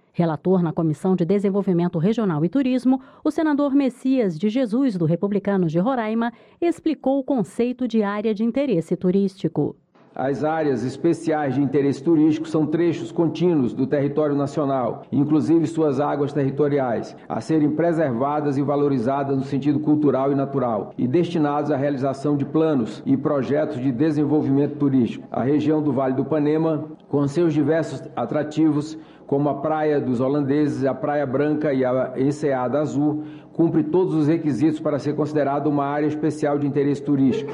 Speaker 5: Relator na Comissão de Desenvolvimento Regional e Turismo, o senador Messias de Jesus, do Republicanos de Roraima, explicou o conceito de área de interesse turístico.
Speaker 7: As áreas especiais de interesse turístico são trechos contínuos do território nacional, inclusive suas águas territoriais, a serem preservadas e valorizadas no sentido cultural e natural, e destinados à realização de planos e projetos de desenvolvimento turístico. A região do Vale do Panema, com seus diversos atrativos, como a Praia dos Holandeses, a Praia Branca e a Enseada Azul, cumpre todos os requisitos para ser considerada uma área especial de interesse turístico.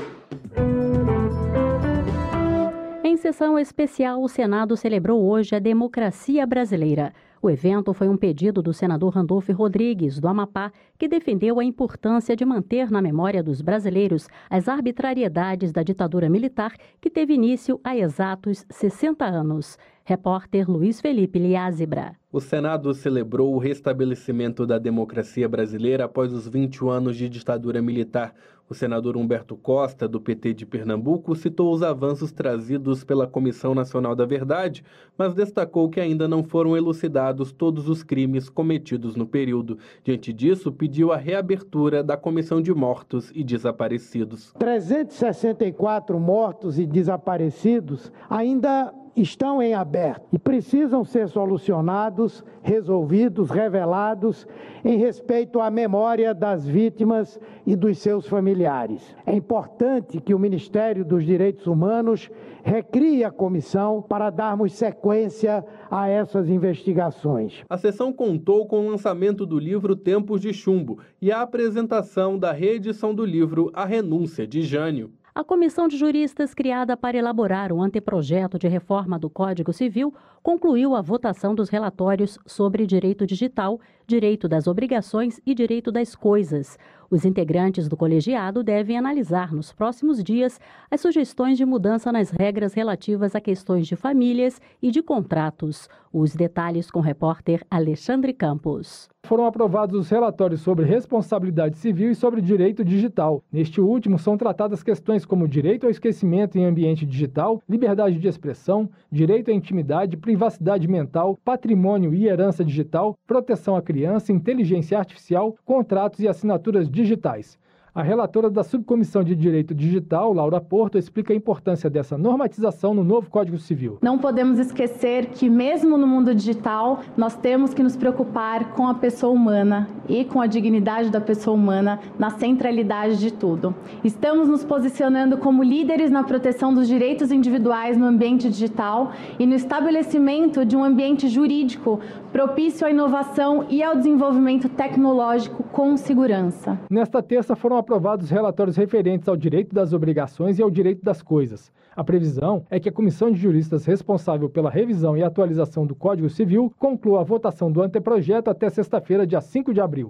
Speaker 5: Em sessão especial, o Senado celebrou hoje a democracia brasileira. O evento foi um pedido do senador Randolfo Rodrigues, do Amapá, que defendeu a importância de manter na memória dos brasileiros as arbitrariedades da ditadura militar que teve início há exatos sessenta anos. Repórter Luiz Felipe Liázebra.
Speaker 11: O Senado celebrou o restabelecimento da democracia brasileira após os vinte anos de ditadura militar. O senador Humberto Costa, do P T de Pernambuco, citou os avanços trazidos pela Comissão Nacional da Verdade, mas destacou que ainda não foram elucidados todos os crimes cometidos no período. Diante disso, pediu a reabertura da Comissão de Mortos e Desaparecidos.
Speaker 20: trezentos e sessenta e quatro mortos e desaparecidos ainda estão em aberto e precisam ser solucionados, resolvidos, revelados em respeito à memória das vítimas e dos seus familiares. É importante que o Ministério dos Direitos Humanos recrie a comissão para darmos sequência a essas investigações.
Speaker 11: A sessão contou com o lançamento do livro Tempos de Chumbo e a apresentação da reedição do livro A Renúncia, de Jânio.
Speaker 5: A comissão de juristas criada para elaborar o anteprojeto de reforma do Código Civil concluiu a votação dos relatórios sobre direito digital, direito das obrigações e direito das coisas. Os integrantes do colegiado devem analisar nos próximos dias as sugestões de mudança nas regras relativas a questões de famílias e de contratos. Os detalhes com o repórter Alexandre Campos.
Speaker 12: Foram aprovados os relatórios sobre responsabilidade civil e sobre direito digital. Neste último, são tratadas questões como direito ao esquecimento em ambiente digital, liberdade de expressão, direito à intimidade, privacidade mental, patrimônio e herança digital, proteção à criança, inteligência artificial, contratos e assinaturas digitais. A relatora da Subcomissão de Direito Digital, Laura Porto, explica a importância dessa normatização no novo Código Civil.
Speaker 13: Não podemos esquecer que, mesmo no mundo digital, nós temos que nos preocupar com a pessoa humana e com a dignidade da pessoa humana na centralidade de tudo. Estamos nos posicionando como líderes na proteção dos direitos individuais no ambiente digital e no estabelecimento de um ambiente jurídico propício à inovação e ao desenvolvimento tecnológico com segurança.
Speaker 12: Nesta terça foram aprovados relatórios referentes ao direito das obrigações e ao direito das coisas. A previsão é que a comissão de juristas responsável pela revisão e atualização do Código Civil conclua a votação do anteprojeto até sexta-feira, dia cinco de abril.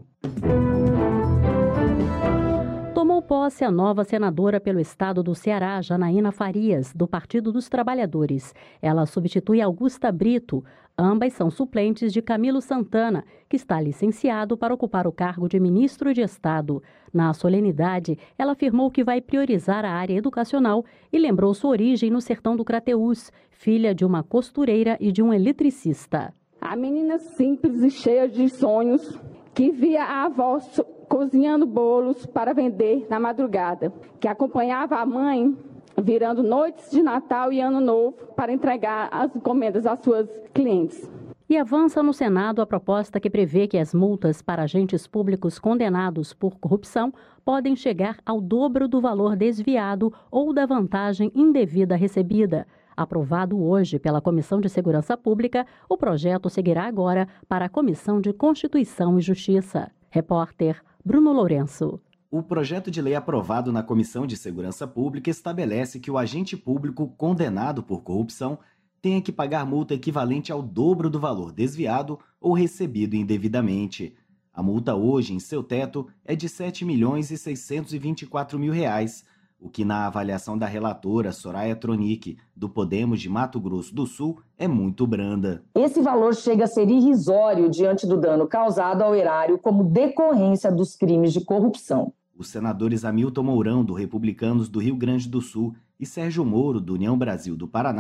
Speaker 5: Tomou posse a nova senadora pelo estado do Ceará, Janaína Farias, do Partido dos Trabalhadores. Ela substitui Augusta Brito. Ambas são suplentes de Camilo Santana, que está licenciado para ocupar o cargo de ministro de Estado. Na solenidade, ela afirmou que vai priorizar a área educacional e lembrou sua origem no sertão do Crateús, filha de uma costureira e de um eletricista.
Speaker 14: A menina simples e cheia de sonhos, que via a avó cozinhando bolos para vender na madrugada, que acompanhava a mãe virando noites de Natal e Ano Novo para entregar as encomendas às suas clientes.
Speaker 5: E avança no Senado a proposta que prevê que as multas para agentes públicos condenados por corrupção podem chegar ao dobro do valor desviado ou da vantagem indevida recebida. Aprovado hoje pela Comissão de Segurança Pública, o projeto seguirá agora para a Comissão de Constituição e Justiça. Repórter Bruno Lourenço.
Speaker 15: O projeto de lei aprovado na Comissão de Segurança Pública estabelece que o agente público condenado por corrupção tenha que pagar multa equivalente ao dobro do valor desviado ou recebido indevidamente. A multa hoje, em seu teto, é de sete milhões e seiscentos e vinte e quatro mil reais, o que na avaliação da relatora Soraya Tronic, do Podemos de Mato Grosso do Sul, é muito branda.
Speaker 16: Esse valor chega a ser irrisório diante do dano causado ao erário como decorrência dos crimes de corrupção.
Speaker 15: Os senadores Hamilton Mourão, do Republicanos do Rio Grande do Sul, e Sérgio Moro, do União Brasil do Paraná,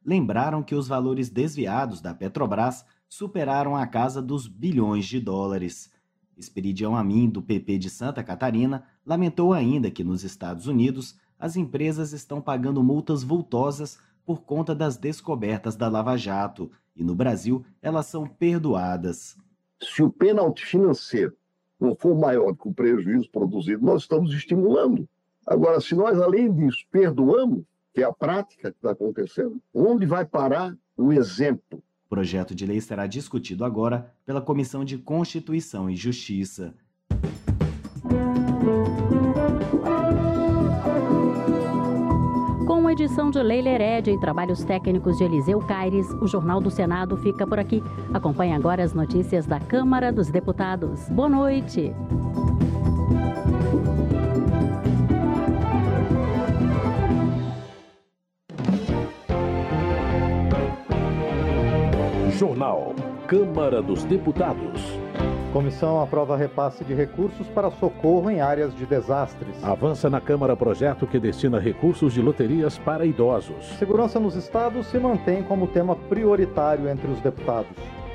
Speaker 15: lembraram que os valores desviados da Petrobras superaram a casa dos bilhões de dólares. Esperidião Amin, do P P de Santa Catarina, lamentou ainda que nos Estados Unidos as empresas estão pagando multas vultosas por conta das descobertas da Lava Jato e no Brasil elas são perdoadas.
Speaker 2: Se o pênalti financeiro não for maior que o prejuízo produzido, nós estamos estimulando. Agora, se nós, além disso, perdoamos, que é a prática que está acontecendo, onde vai parar o exemplo?
Speaker 15: O projeto de lei será discutido agora pela Comissão de Constituição e Justiça.
Speaker 5: Com a edição de Leila Herédia e trabalhos técnicos de Eliseu Caires, o Jornal do Senado fica por aqui. Acompanhe agora as notícias da Câmara dos Deputados. Boa noite.
Speaker 21: Jornal Câmara dos Deputados.
Speaker 3: Comissão aprova repasse de recursos para socorro em áreas de desastres.
Speaker 21: Avança na Câmara projeto que destina recursos de loterias para idosos.
Speaker 3: Segurança nos estados se mantém como tema prioritário entre os deputados.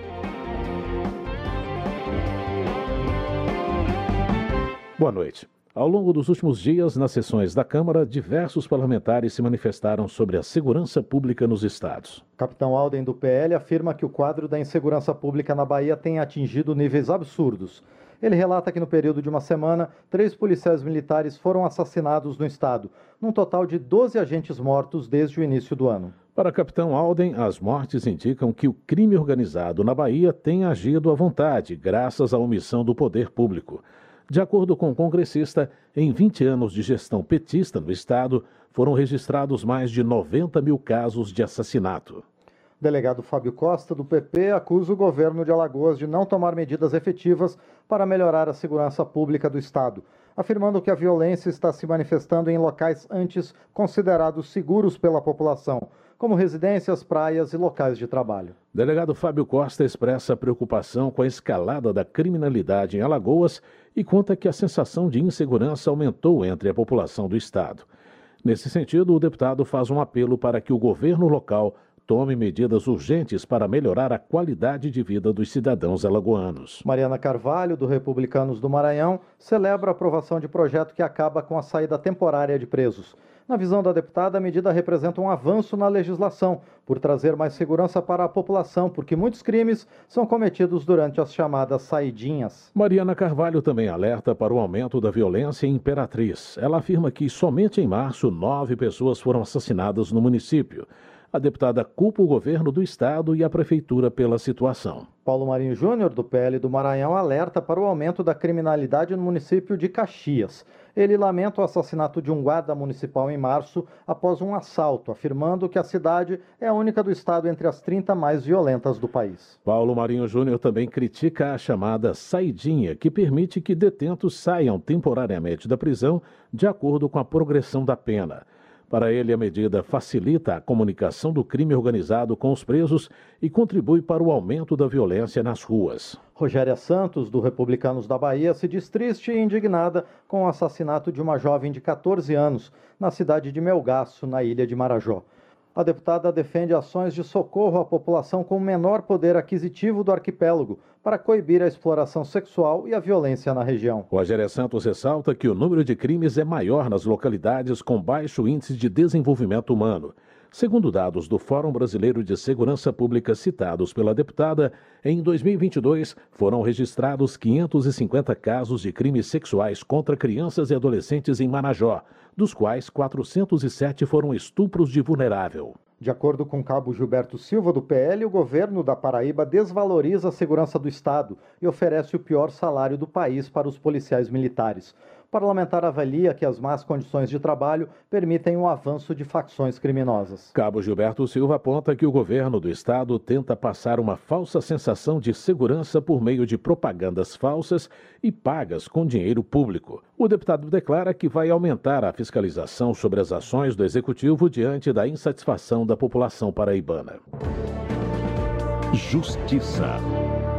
Speaker 21: Boa noite. Ao longo dos últimos dias, nas sessões da Câmara, diversos parlamentares se manifestaram sobre a segurança pública nos estados.
Speaker 3: Capitão Alden, do P L, afirma que o quadro da insegurança pública na Bahia tem atingido níveis absurdos. Ele relata que no período de uma semana, três policiais militares foram assassinados no estado, num total de doze agentes mortos desde o início do ano.
Speaker 21: Para Capitão Alden, as mortes indicam que o crime organizado na Bahia tem agido à vontade, graças à omissão do poder público. De acordo com o congressista, em vinte anos de gestão petista no estado, foram registrados mais de noventa mil casos de assassinato.
Speaker 3: O delegado Fábio Costa, do P P, acusa o governo de Alagoas de não tomar medidas efetivas para melhorar a segurança pública do estado, afirmando que a violência está se manifestando em locais antes considerados seguros pela população, como residências, praias e locais de trabalho.
Speaker 21: O delegado Fábio Costa expressa preocupação com a escalada da criminalidade em Alagoas e conta que a sensação de insegurança aumentou entre a população do estado. Nesse sentido, o deputado faz um apelo para que o governo local tome medidas urgentes para melhorar a qualidade de vida dos cidadãos alagoanos.
Speaker 3: Mariana Carvalho, do Republicanos do Maranhão, celebra a aprovação de projeto que acaba com a saída temporária de presos. Na visão da deputada, a medida representa um avanço na legislação, por trazer mais segurança para a população, porque muitos crimes são cometidos durante as chamadas saidinhas.
Speaker 21: Mariana Carvalho também alerta para o aumento da violência em Imperatriz. Ela afirma que somente em março, nove pessoas foram assassinadas no município. A deputada culpa o governo do estado e a prefeitura pela situação.
Speaker 3: Paulo Marinho Júnior, do P L do Maranhão, alerta para o aumento da criminalidade no município de Caxias. Ele lamenta o assassinato de um guarda municipal em março após um assalto, afirmando que a cidade é a única do estado entre as trinta mais violentas do país.
Speaker 21: Paulo Marinho Júnior também critica a chamada saidinha, que permite que detentos saiam temporariamente da prisão de acordo com a progressão da pena. Para ele, a medida facilita a comunicação do crime organizado com os presos e contribui para o aumento da violência nas ruas.
Speaker 3: Rogéria Santos, do Republicanos da Bahia, se diz triste e indignada com o assassinato de uma jovem de catorze anos na cidade de Melgaço, na ilha de Marajó. A deputada defende ações de socorro à população com menor poder aquisitivo do arquipélago para coibir a exploração sexual e a violência na região.
Speaker 21: Rogéria Santos ressalta que o número de crimes é maior nas localidades com baixo índice de desenvolvimento humano. Segundo dados do Fórum Brasileiro de Segurança Pública citados pela deputada, em dois mil e vinte e dois foram registrados quinhentos e cinquenta casos de crimes sexuais contra crianças e adolescentes em Marajó, dos quais quatrocentos e sete foram estupros de vulnerável.
Speaker 3: De acordo com o cabo Gilberto Silva, do P L, o governo da Paraíba desvaloriza a segurança do Estado e oferece o pior salário do país para os policiais militares. O parlamentar avalia que as más condições de trabalho permitem o avanço de facções criminosas.
Speaker 21: Cabo Gilberto Silva aponta que o governo do estado tenta passar uma falsa sensação de segurança por meio de propagandas falsas e pagas com dinheiro público. O deputado declara que vai aumentar a fiscalização sobre as ações do executivo diante da insatisfação da população paraibana. Justiça.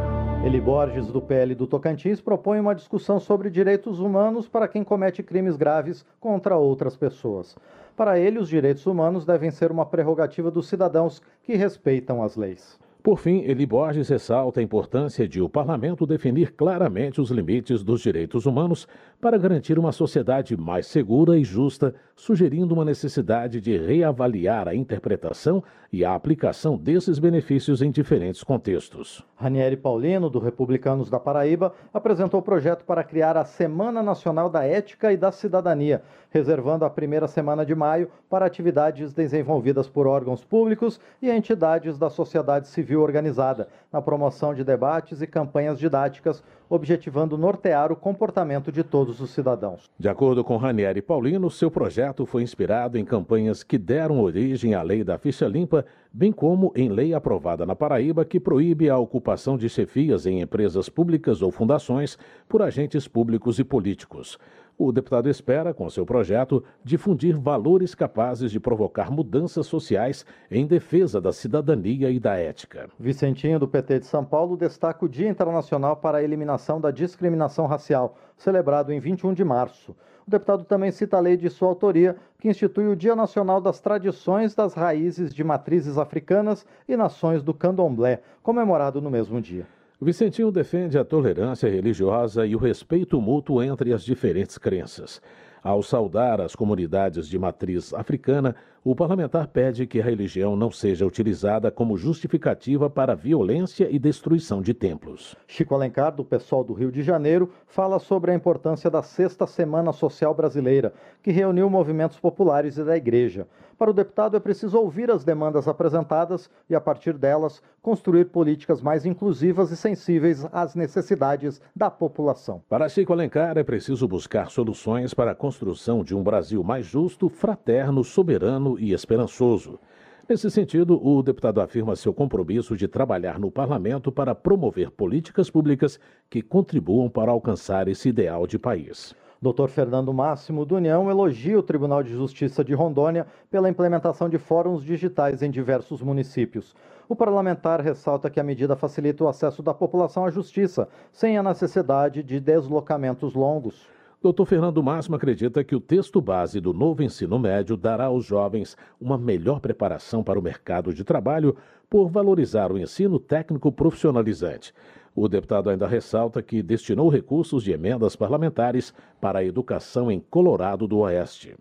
Speaker 3: Eli Borges, do P L do Tocantins, propõe uma discussão sobre direitos humanos para quem comete crimes graves contra outras pessoas. Para ele, os direitos humanos devem ser uma prerrogativa dos cidadãos que respeitam as leis.
Speaker 21: Por fim, Eli Borges ressalta a importância de o parlamento definir claramente os limites dos direitos humanos para garantir uma sociedade mais segura e justa, sugerindo uma necessidade de reavaliar a interpretação e a aplicação desses benefícios em diferentes contextos.
Speaker 3: Ranieri Paulino, do Republicanos da Paraíba, apresentou o projeto para criar a Semana Nacional da Ética e da Cidadania, reservando a primeira semana de maio para atividades desenvolvidas por órgãos públicos e entidades da sociedade civil organizada, na promoção de debates e campanhas didáticas, objetivando nortear o comportamento de todos os cidadãos.
Speaker 21: De acordo com Ranieri Paulino, seu projeto foi inspirado em campanhas que deram origem à Lei da Ficha Limpa, bem como em lei aprovada na Paraíba que proíbe a ocupação de chefias em empresas públicas ou fundações por agentes públicos e políticos. O deputado espera, com seu projeto, difundir valores capazes de provocar mudanças sociais em defesa da cidadania e da ética.
Speaker 3: Vicentinho, do P T de São Paulo, destaca o Dia Internacional para a Eliminação da Discriminação Racial, celebrado em vinte e um de março. O deputado também cita a lei de sua autoria, que institui o Dia Nacional das Tradições das Raízes de Matrizes Africanas e Nações do Candomblé, comemorado no mesmo dia.
Speaker 21: Vicentinho defende a tolerância religiosa e o respeito mútuo entre as diferentes crenças. Ao saudar as comunidades de matriz africana, o parlamentar pede que a religião não seja utilizada como justificativa para violência e destruição de templos.
Speaker 3: Chico Alencar, do PSOL do Rio de Janeiro, fala sobre a importância da Sexta Semana Social Brasileira, que reuniu movimentos populares e da Igreja. Para o deputado, é preciso ouvir as demandas apresentadas e, a partir delas, construir políticas mais inclusivas e sensíveis às necessidades da população.
Speaker 21: Para Chico Alencar, é preciso buscar soluções para a construção de um Brasil mais justo, fraterno, soberano e esperançoso. Nesse sentido, o deputado afirma seu compromisso de trabalhar no parlamento para promover políticas públicas que contribuam para alcançar esse ideal de país.
Speaker 3: doutor Fernando Máximo, do União, elogia o Tribunal de Justiça de Rondônia pela implementação de fóruns digitais em diversos municípios. O parlamentar ressalta que a medida facilita o acesso da população à justiça, sem a necessidade de deslocamentos longos.
Speaker 21: doutor Fernando Máximo acredita que o texto base do novo ensino médio dará aos jovens uma melhor preparação para o mercado de trabalho por valorizar o ensino técnico profissionalizante. O deputado ainda ressalta que destinou recursos de emendas parlamentares para a educação em Colorado do Oeste.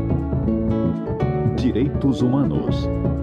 Speaker 4: Direitos Humanos.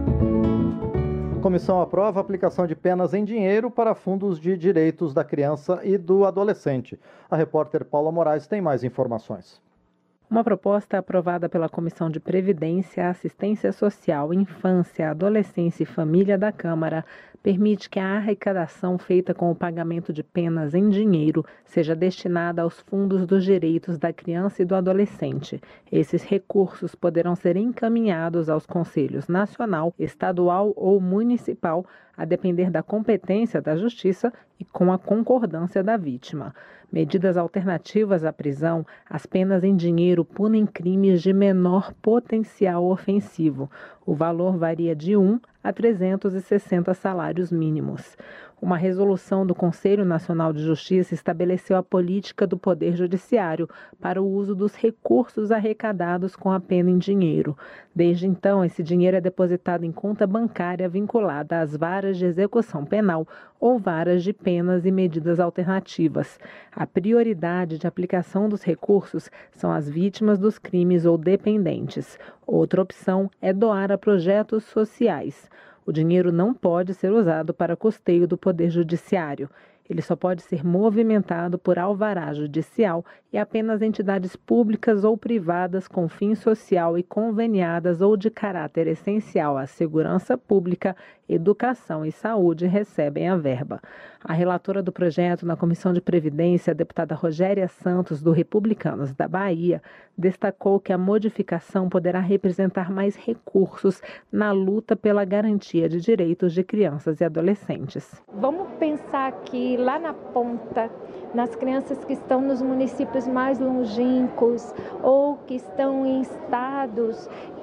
Speaker 3: A comissão aprova a aplicação de penas em dinheiro para fundos de direitos da criança e do adolescente. A repórter Paula Moraes tem mais informações.
Speaker 17: Uma proposta aprovada pela Comissão de Previdência, Assistência Social, Infância, Adolescência e Família da Câmara permite que a arrecadação feita com o pagamento de penas em dinheiro seja destinada aos fundos dos direitos da criança e do adolescente. Esses recursos poderão ser encaminhados aos conselhos nacional, estadual ou municipal, a depender da competência da Justiça e com a concordância da vítima. Medidas alternativas à prisão, as penas em dinheiro punem crimes de menor potencial ofensivo. O valor varia de um a trezentos e sessenta salários mínimos. Uma resolução do Conselho Nacional de Justiça estabeleceu a política do Poder Judiciário para o uso dos recursos arrecadados com a pena em dinheiro. Desde então, esse dinheiro é depositado em conta bancária vinculada às varas de execução penal ou varas de penas e medidas alternativas. A prioridade de aplicação dos recursos são as vítimas dos crimes ou dependentes. Outra opção é doar a projetos sociais. O dinheiro não pode ser usado para custeio do Poder Judiciário. Ele só pode ser movimentado por alvará judicial e apenas entidades públicas ou privadas com fim social e conveniadas ou de caráter essencial à segurança pública, educação e saúde recebem a verba. A relatora do projeto na Comissão de Previdência, a deputada Rogéria Santos, do Republicanos da Bahia, destacou que a modificação poderá representar mais recursos na luta pela garantia de direitos de crianças e adolescentes.
Speaker 18: Vamos pensar que lá na ponta, nas crianças que estão nos municípios mais longínquos ou que estão em estados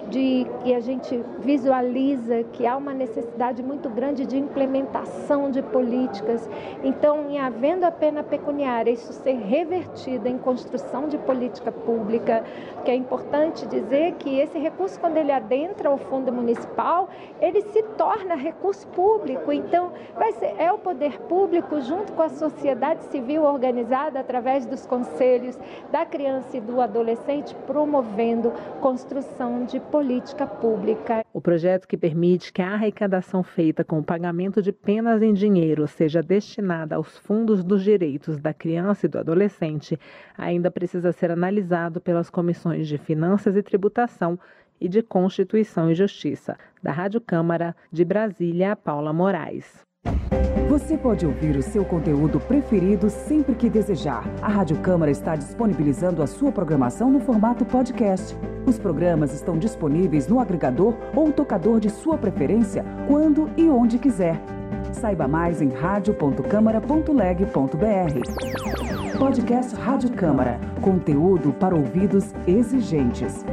Speaker 18: de que a gente visualiza que há uma necessidade muito grande de implementação de políticas. Então, em havendo a pena pecuniária, isso ser revertido em construção de política pública, que é importante dizer que esse recurso, quando ele adentra o fundo municipal, ele se torna recurso público. Então, vai ser, é o poder público, junto com a sociedade civil organizada, através dos conselhos da criança e do adolescente, promovendo construção de política pública.
Speaker 17: O projeto, que permite que a arrecadação feita com o pagamento de penas em dinheiro seja destinada aos fundos dos direitos da criança e do adolescente, ainda precisa ser analisado pelas comissões de Finanças e Tributação e de Constituição e Justiça. Da Rádio Câmara, de Brasília, Paula Moraes.
Speaker 4: Você pode ouvir o seu conteúdo preferido sempre que desejar. A Rádio Câmara está disponibilizando a sua programação no formato podcast. Os programas estão disponíveis no agregador ou tocador de sua preferência, quando e onde quiser. Saiba mais em rádio ponto câmara ponto leg ponto br. Podcast Rádio Câmara. Conteúdo para ouvidos exigentes.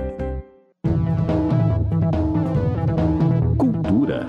Speaker 21: Cultura.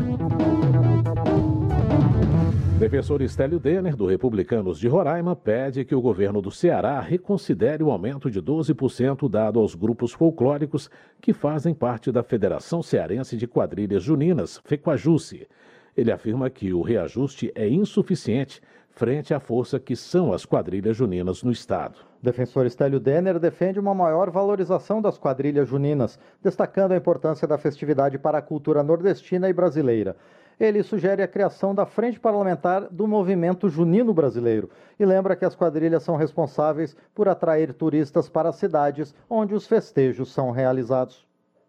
Speaker 21: Defensor Stélio Denner, do Republicanos de Roraima, pede que o governo do Ceará reconsidere o aumento de doze por cento dado aos grupos folclóricos que fazem parte da Federação Cearense de Quadrilhas Juninas, FEQUAJUSE. Ele afirma que o reajuste é insuficiente frente à força que são as quadrilhas juninas no estado.
Speaker 3: Defensor Stélio Denner defende uma maior valorização das quadrilhas juninas, destacando a importância da festividade para a cultura nordestina e brasileira. Ele sugere a criação da Frente Parlamentar do Movimento Junino Brasileiro e lembra que as quadrilhas são responsáveis por atrair turistas para as cidades onde os festejos são realizados.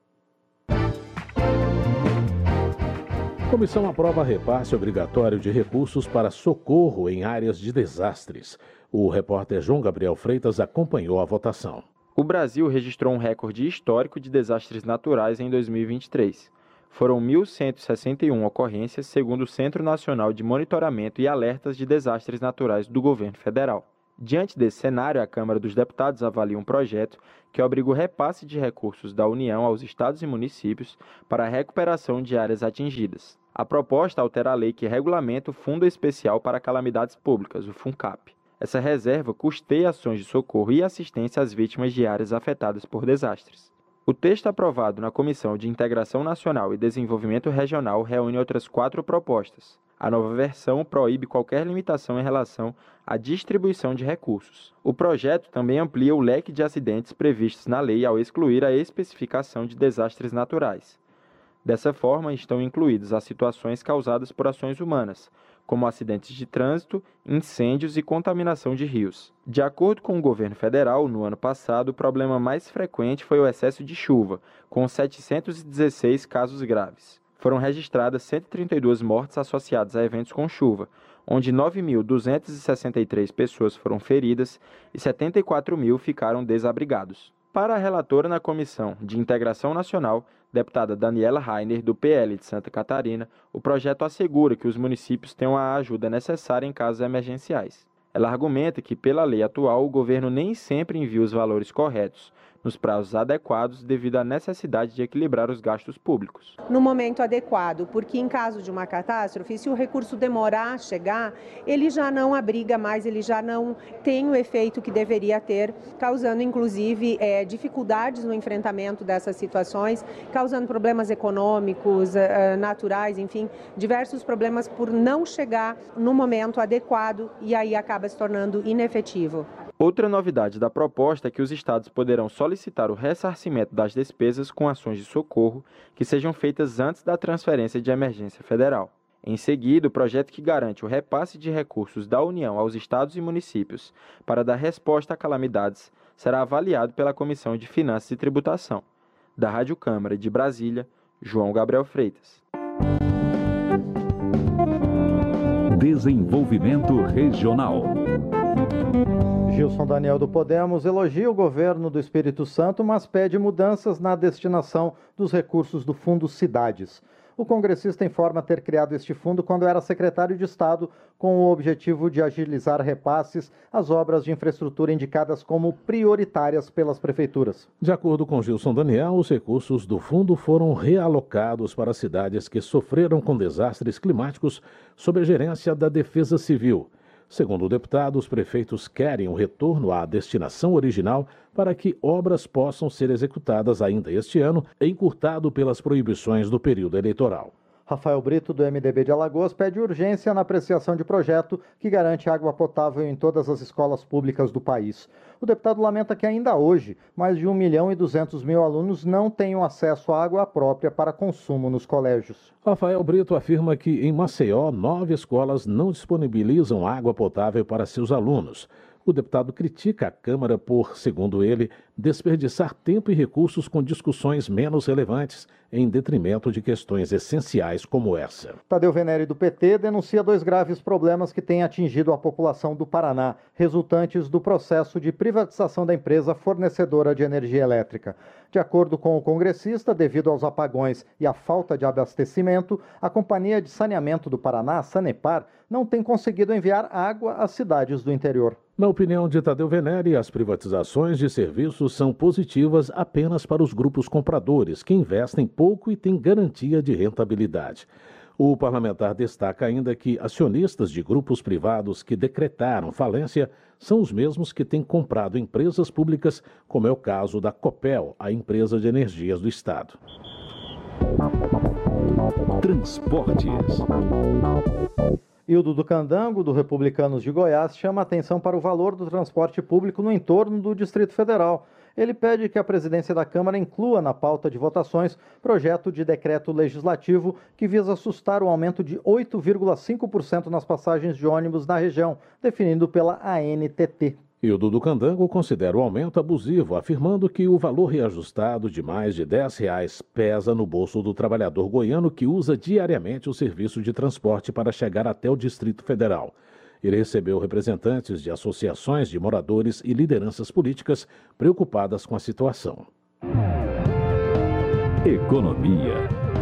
Speaker 21: Comissão aprova repasse obrigatório de recursos para socorro em áreas de desastres. O repórter João Gabriel Freitas acompanhou a votação.
Speaker 19: O Brasil registrou um recorde histórico de desastres naturais em dois mil e vinte e três. Foram mil cento e sessenta e uma ocorrências, segundo o Centro Nacional de Monitoramento e Alertas de Desastres Naturais do Governo Federal. Diante desse cenário, a Câmara dos Deputados avalia um projeto que obriga o repasse de recursos da União aos estados e municípios para a recuperação de áreas atingidas. A proposta altera a lei que regulamenta o Fundo Especial para Calamidades Públicas, o FUNCAP. Essa reserva custeia ações de socorro e assistência às vítimas de áreas afetadas por desastres. O texto aprovado na Comissão de Integração Nacional e Desenvolvimento Regional reúne outras quatro propostas. A nova versão proíbe qualquer limitação em relação à distribuição de recursos. O projeto também amplia o leque de acidentes previstos na lei ao excluir a especificação de desastres naturais. Dessa forma, estão incluídas as situações causadas por ações humanas, como acidentes de trânsito, incêndios e contaminação de rios. De acordo com o governo federal, no ano passado, o problema mais frequente foi o excesso de chuva, com setecentos e dezesseis casos graves. Foram registradas cento e trinta e duas mortes associadas a eventos com chuva, onde nove mil duzentas e sessenta e três pessoas foram feridas e setenta e quatro mil ficaram desabrigados. Para a relatora na Comissão de Integração Nacional, deputada Daniela Rainer, do P L de Santa Catarina, o projeto assegura que os municípios tenham a ajuda necessária em casos emergenciais. Ela argumenta que, pela lei atual, o governo nem sempre envia os valores corretos, nos prazos adequados, devido à necessidade de equilibrar os gastos públicos.
Speaker 22: No momento adequado, porque em caso de uma catástrofe, se o recurso demorar a chegar, ele já não abriga mais, ele já não tem o efeito que deveria ter, causando inclusive é, dificuldades no enfrentamento dessas situações, causando problemas econômicos, é, naturais, enfim, diversos problemas por não chegar no momento adequado e aí acaba se tornando inefetivo.
Speaker 19: Outra novidade da proposta é que os estados poderão solicitar o ressarcimento das despesas com ações de socorro que sejam feitas antes da transferência de emergência federal. Em seguida, o projeto que garante o repasse de recursos da União aos estados e municípios para dar resposta a calamidades será avaliado pela Comissão de Finanças e Tributação. Da Rádio Câmara de Brasília, João Gabriel Freitas.
Speaker 21: Desenvolvimento Regional.
Speaker 3: Gilson Daniel do Podemos elogia o governo do Espírito Santo, mas pede mudanças na destinação dos recursos do Fundo Cidades. O congressista informa ter criado este fundo quando era secretário de Estado, com o objetivo de agilizar repasses às obras de infraestrutura indicadas como prioritárias pelas prefeituras.
Speaker 21: De acordo com Gilson Daniel, os recursos do fundo foram realocados para cidades que sofreram com desastres climáticos sob a gerência da Defesa Civil. Segundo o deputado, os prefeitos querem o retorno à destinação original para que obras possam ser executadas ainda este ano, encurtado pelas proibições do período eleitoral.
Speaker 3: Rafael Brito, do M D B de Alagoas, pede urgência na apreciação de projeto que garante água potável em todas as escolas públicas do país. O deputado lamenta que ainda hoje, mais de um milhão e duzentos mil alunos não tenham acesso à água própria para consumo nos colégios.
Speaker 21: Rafael Brito afirma que em Maceió, nove escolas não disponibilizam água potável para seus alunos. O deputado critica a Câmara por, segundo ele, desperdiçar tempo e recursos com discussões menos relevantes em detrimento de questões essenciais como essa.
Speaker 3: Tadeu Venere, do P T, denuncia dois graves problemas que têm atingido a população do Paraná, resultantes do processo de privatização da empresa fornecedora de energia elétrica. De acordo com o congressista, devido aos apagões e à falta de abastecimento, a Companhia de Saneamento do Paraná, Sanepar, não tem conseguido enviar água às cidades do interior.
Speaker 21: Na opinião de Tadeu Venere, as privatizações de serviços são positivas apenas para os grupos compradores, que investem pouco e têm garantia de rentabilidade. O parlamentar destaca ainda que acionistas de grupos privados que decretaram falência são os mesmos que têm comprado empresas públicas, como é o caso da Copel, a empresa de energias do Estado.
Speaker 3: Transportes. Hildo do Candango, do Republicanos de Goiás, chama a atenção para o valor do transporte público no entorno do Distrito Federal. Ele pede que a presidência da Câmara inclua na pauta de votações projeto de decreto legislativo que visa assustar o aumento de oito vírgula cinco por cento nas passagens de ônibus na região, definido pela A N T T.
Speaker 21: Hildo do Candango considera o aumento abusivo, afirmando que o valor reajustado de mais de dez reais pesa no bolso do trabalhador goiano que usa diariamente o serviço de transporte para chegar até o Distrito Federal. Ele recebeu representantes de associações de moradores e lideranças políticas preocupadas com a situação.
Speaker 3: Economia.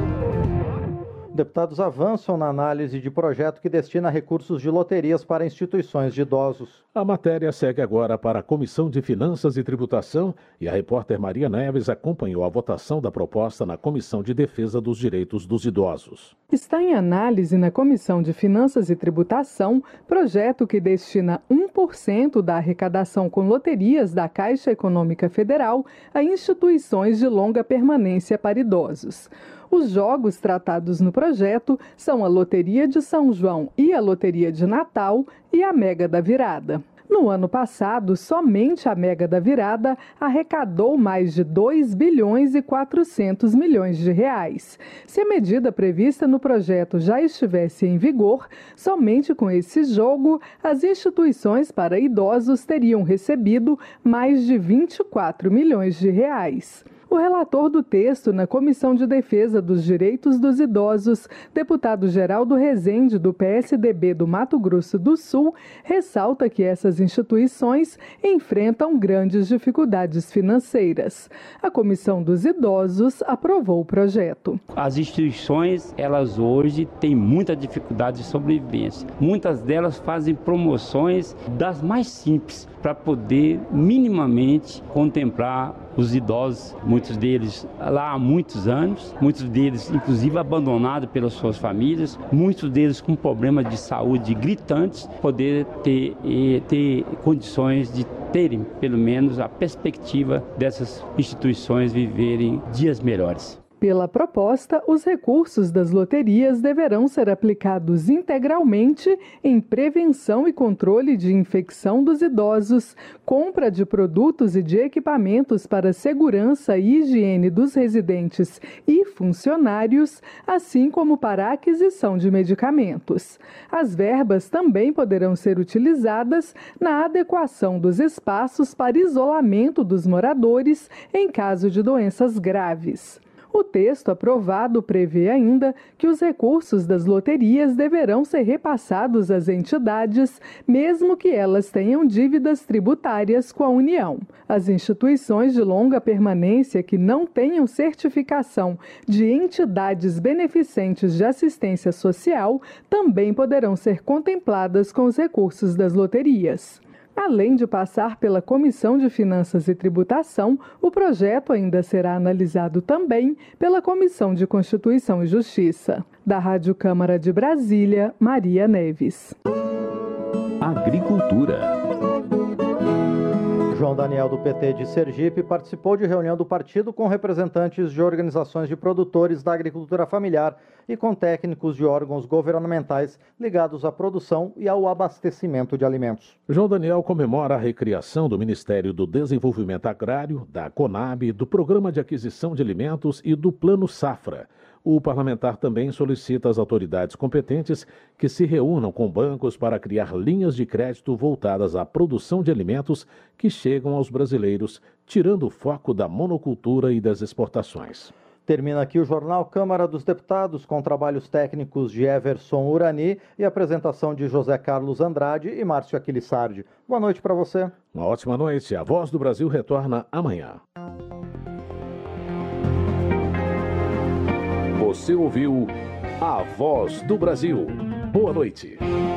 Speaker 3: Deputados avançam na análise de projeto que destina recursos de loterias para instituições de idosos.
Speaker 21: A matéria segue agora para a Comissão de Finanças e Tributação e a repórter Maria Neves acompanhou a votação da proposta na Comissão de Defesa dos Direitos dos Idosos.
Speaker 1: Está em análise na Comissão de Finanças e Tributação projeto que destina um por cento da arrecadação com loterias da Caixa Econômica Federal a instituições de longa permanência para idosos. Os jogos tratados no projeto são a Loteria de São João e a Loteria de Natal e a Mega da Virada. No ano passado, somente a Mega da Virada arrecadou mais de dois bilhões e quatrocentos milhões de reais. Se a medida prevista no projeto já estivesse em vigor, somente com esse jogo, as instituições para idosos teriam recebido mais de vinte e quatro milhões de reais. O relator do texto na Comissão de Defesa dos Direitos dos Idosos, deputado Geraldo Rezende, do P S D B do Mato Grosso do Sul, ressalta que essas instituições enfrentam grandes dificuldades financeiras. A Comissão dos Idosos aprovou o projeto.
Speaker 8: As instituições, elas hoje têm muita dificuldade de sobrevivência. Muitas delas fazem promoções das mais simples para poder minimamente contemplar os idosos, muitos deles lá há muitos anos, muitos deles inclusive abandonados pelas suas famílias, muitos deles com problemas de saúde gritantes, poder ter, ter condições de terem pelo menos a perspectiva dessas instituições viverem dias melhores.
Speaker 1: Pela proposta, os recursos das loterias deverão ser aplicados integralmente em prevenção e controle de infecção dos idosos, compra de produtos e de equipamentos para segurança e higiene dos residentes e funcionários, assim como para a aquisição de medicamentos. As verbas também poderão ser utilizadas na adequação dos espaços para isolamento dos moradores em caso de doenças graves. O texto aprovado prevê ainda que os recursos das loterias deverão ser repassados às entidades, mesmo que elas tenham dívidas tributárias com a União. As instituições de longa permanência que não tenham certificação de entidades beneficentes de assistência social também poderão ser contempladas com os recursos das loterias. Além de passar pela Comissão de Finanças e Tributação, o projeto ainda será analisado também pela Comissão de Constituição e Justiça. Da Rádio Câmara de Brasília, Maria Neves.
Speaker 21: Agricultura.
Speaker 3: João Daniel, do P T de Sergipe, participou de reunião do partido com representantes de organizações de produtores da agricultura familiar e com técnicos de órgãos governamentais ligados à produção e ao abastecimento de alimentos.
Speaker 21: João Daniel comemora a recriação do Ministério do Desenvolvimento Agrário, da CONAB, do Programa de Aquisição de Alimentos e do Plano Safra. O parlamentar também solicita às autoridades competentes que se reúnam com bancos para criar linhas de crédito voltadas à produção de alimentos que chegam aos brasileiros, tirando o foco da monocultura e das exportações.
Speaker 3: Termina aqui o Jornal Câmara dos Deputados, com trabalhos técnicos de Everson Urani e apresentação de José Carlos Andrade e Márcio Aquilissardi. Boa noite para você.
Speaker 21: Uma ótima noite. A Voz do Brasil retorna amanhã. Você ouviu A Voz do Brasil. Boa noite.